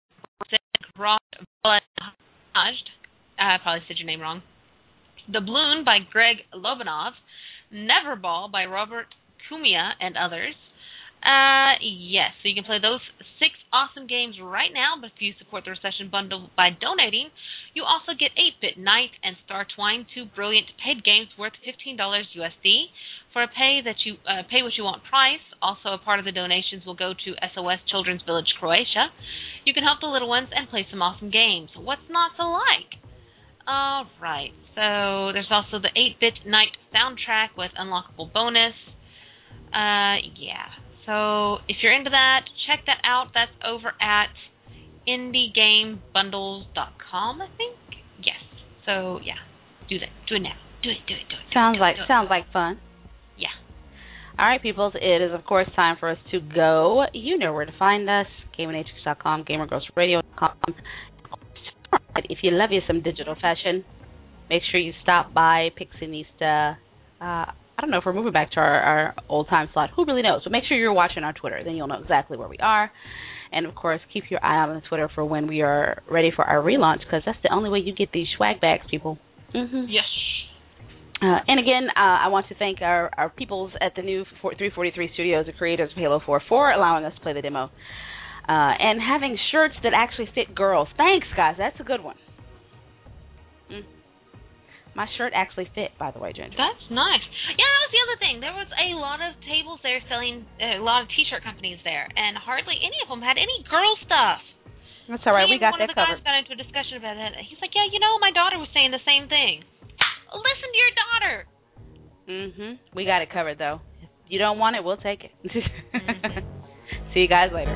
I probably said your name wrong. The Bloon by Greg Lobanov, Neverball by Robert Kumia and others. Uh, yes, so you can play those six awesome games right now, but if you support the Recession Bundle by donating, you also get eight-Bit Night and Star Twine, two brilliant paid games worth fifteen dollars U S D. For a pay that you uh, pay what you want price, also a part of the donations will go to S O S Children's Village Croatia. You can help the little ones and play some awesome games. What's not to like? All right, so there's also the eight-Bit Night soundtrack with unlockable bonus. Uh, yeah, so if you're into that, check that out. That's over at indie game bundles dot com, I think. Yes, so yeah, do that. Do it now. Do it, do it, do it. Sounds do like it, do sounds it. like fun. Yeah. All right, peoples, it is, of course, time for us to go. You know where to find us, gaminatrix dot com, gamer girls radio dot com. If you love you some digital fashion, make sure you stop by Pixinista. Uh, I don't know if we're moving back to our, our old-time slot. Who really knows? So make sure you're watching our Twitter. Then you'll know exactly where we are. And, of course, keep your eye out on the Twitter for when we are ready for our relaunch, because that's the only way you get these swag bags, people. Mm-hmm. Yes. Uh, and, again, uh, I want to thank our, our peoples at the new three forty-three Studios, the creators of Halo four, for allowing us to play the demo. Uh, and having shirts that actually fit girls. Thanks, guys. That's a good one. Mm. My shirt actually fit, by the way, Ginger. That's nice. Yeah, that was the other thing. There was a lot of tables there selling, uh, a lot of T-shirt companies there, and hardly any of them had any girl stuff. That's all right. Me We got and one that of the covered. guys got into a discussion about that. He's like, yeah, you know, my daughter was saying the same thing. Listen to your daughter. Mhm. We got it covered though. If you don't want it, we'll take it. Mm-hmm. See you guys later.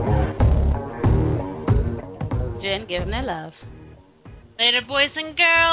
Jen, give them their love. Later, boys and girls.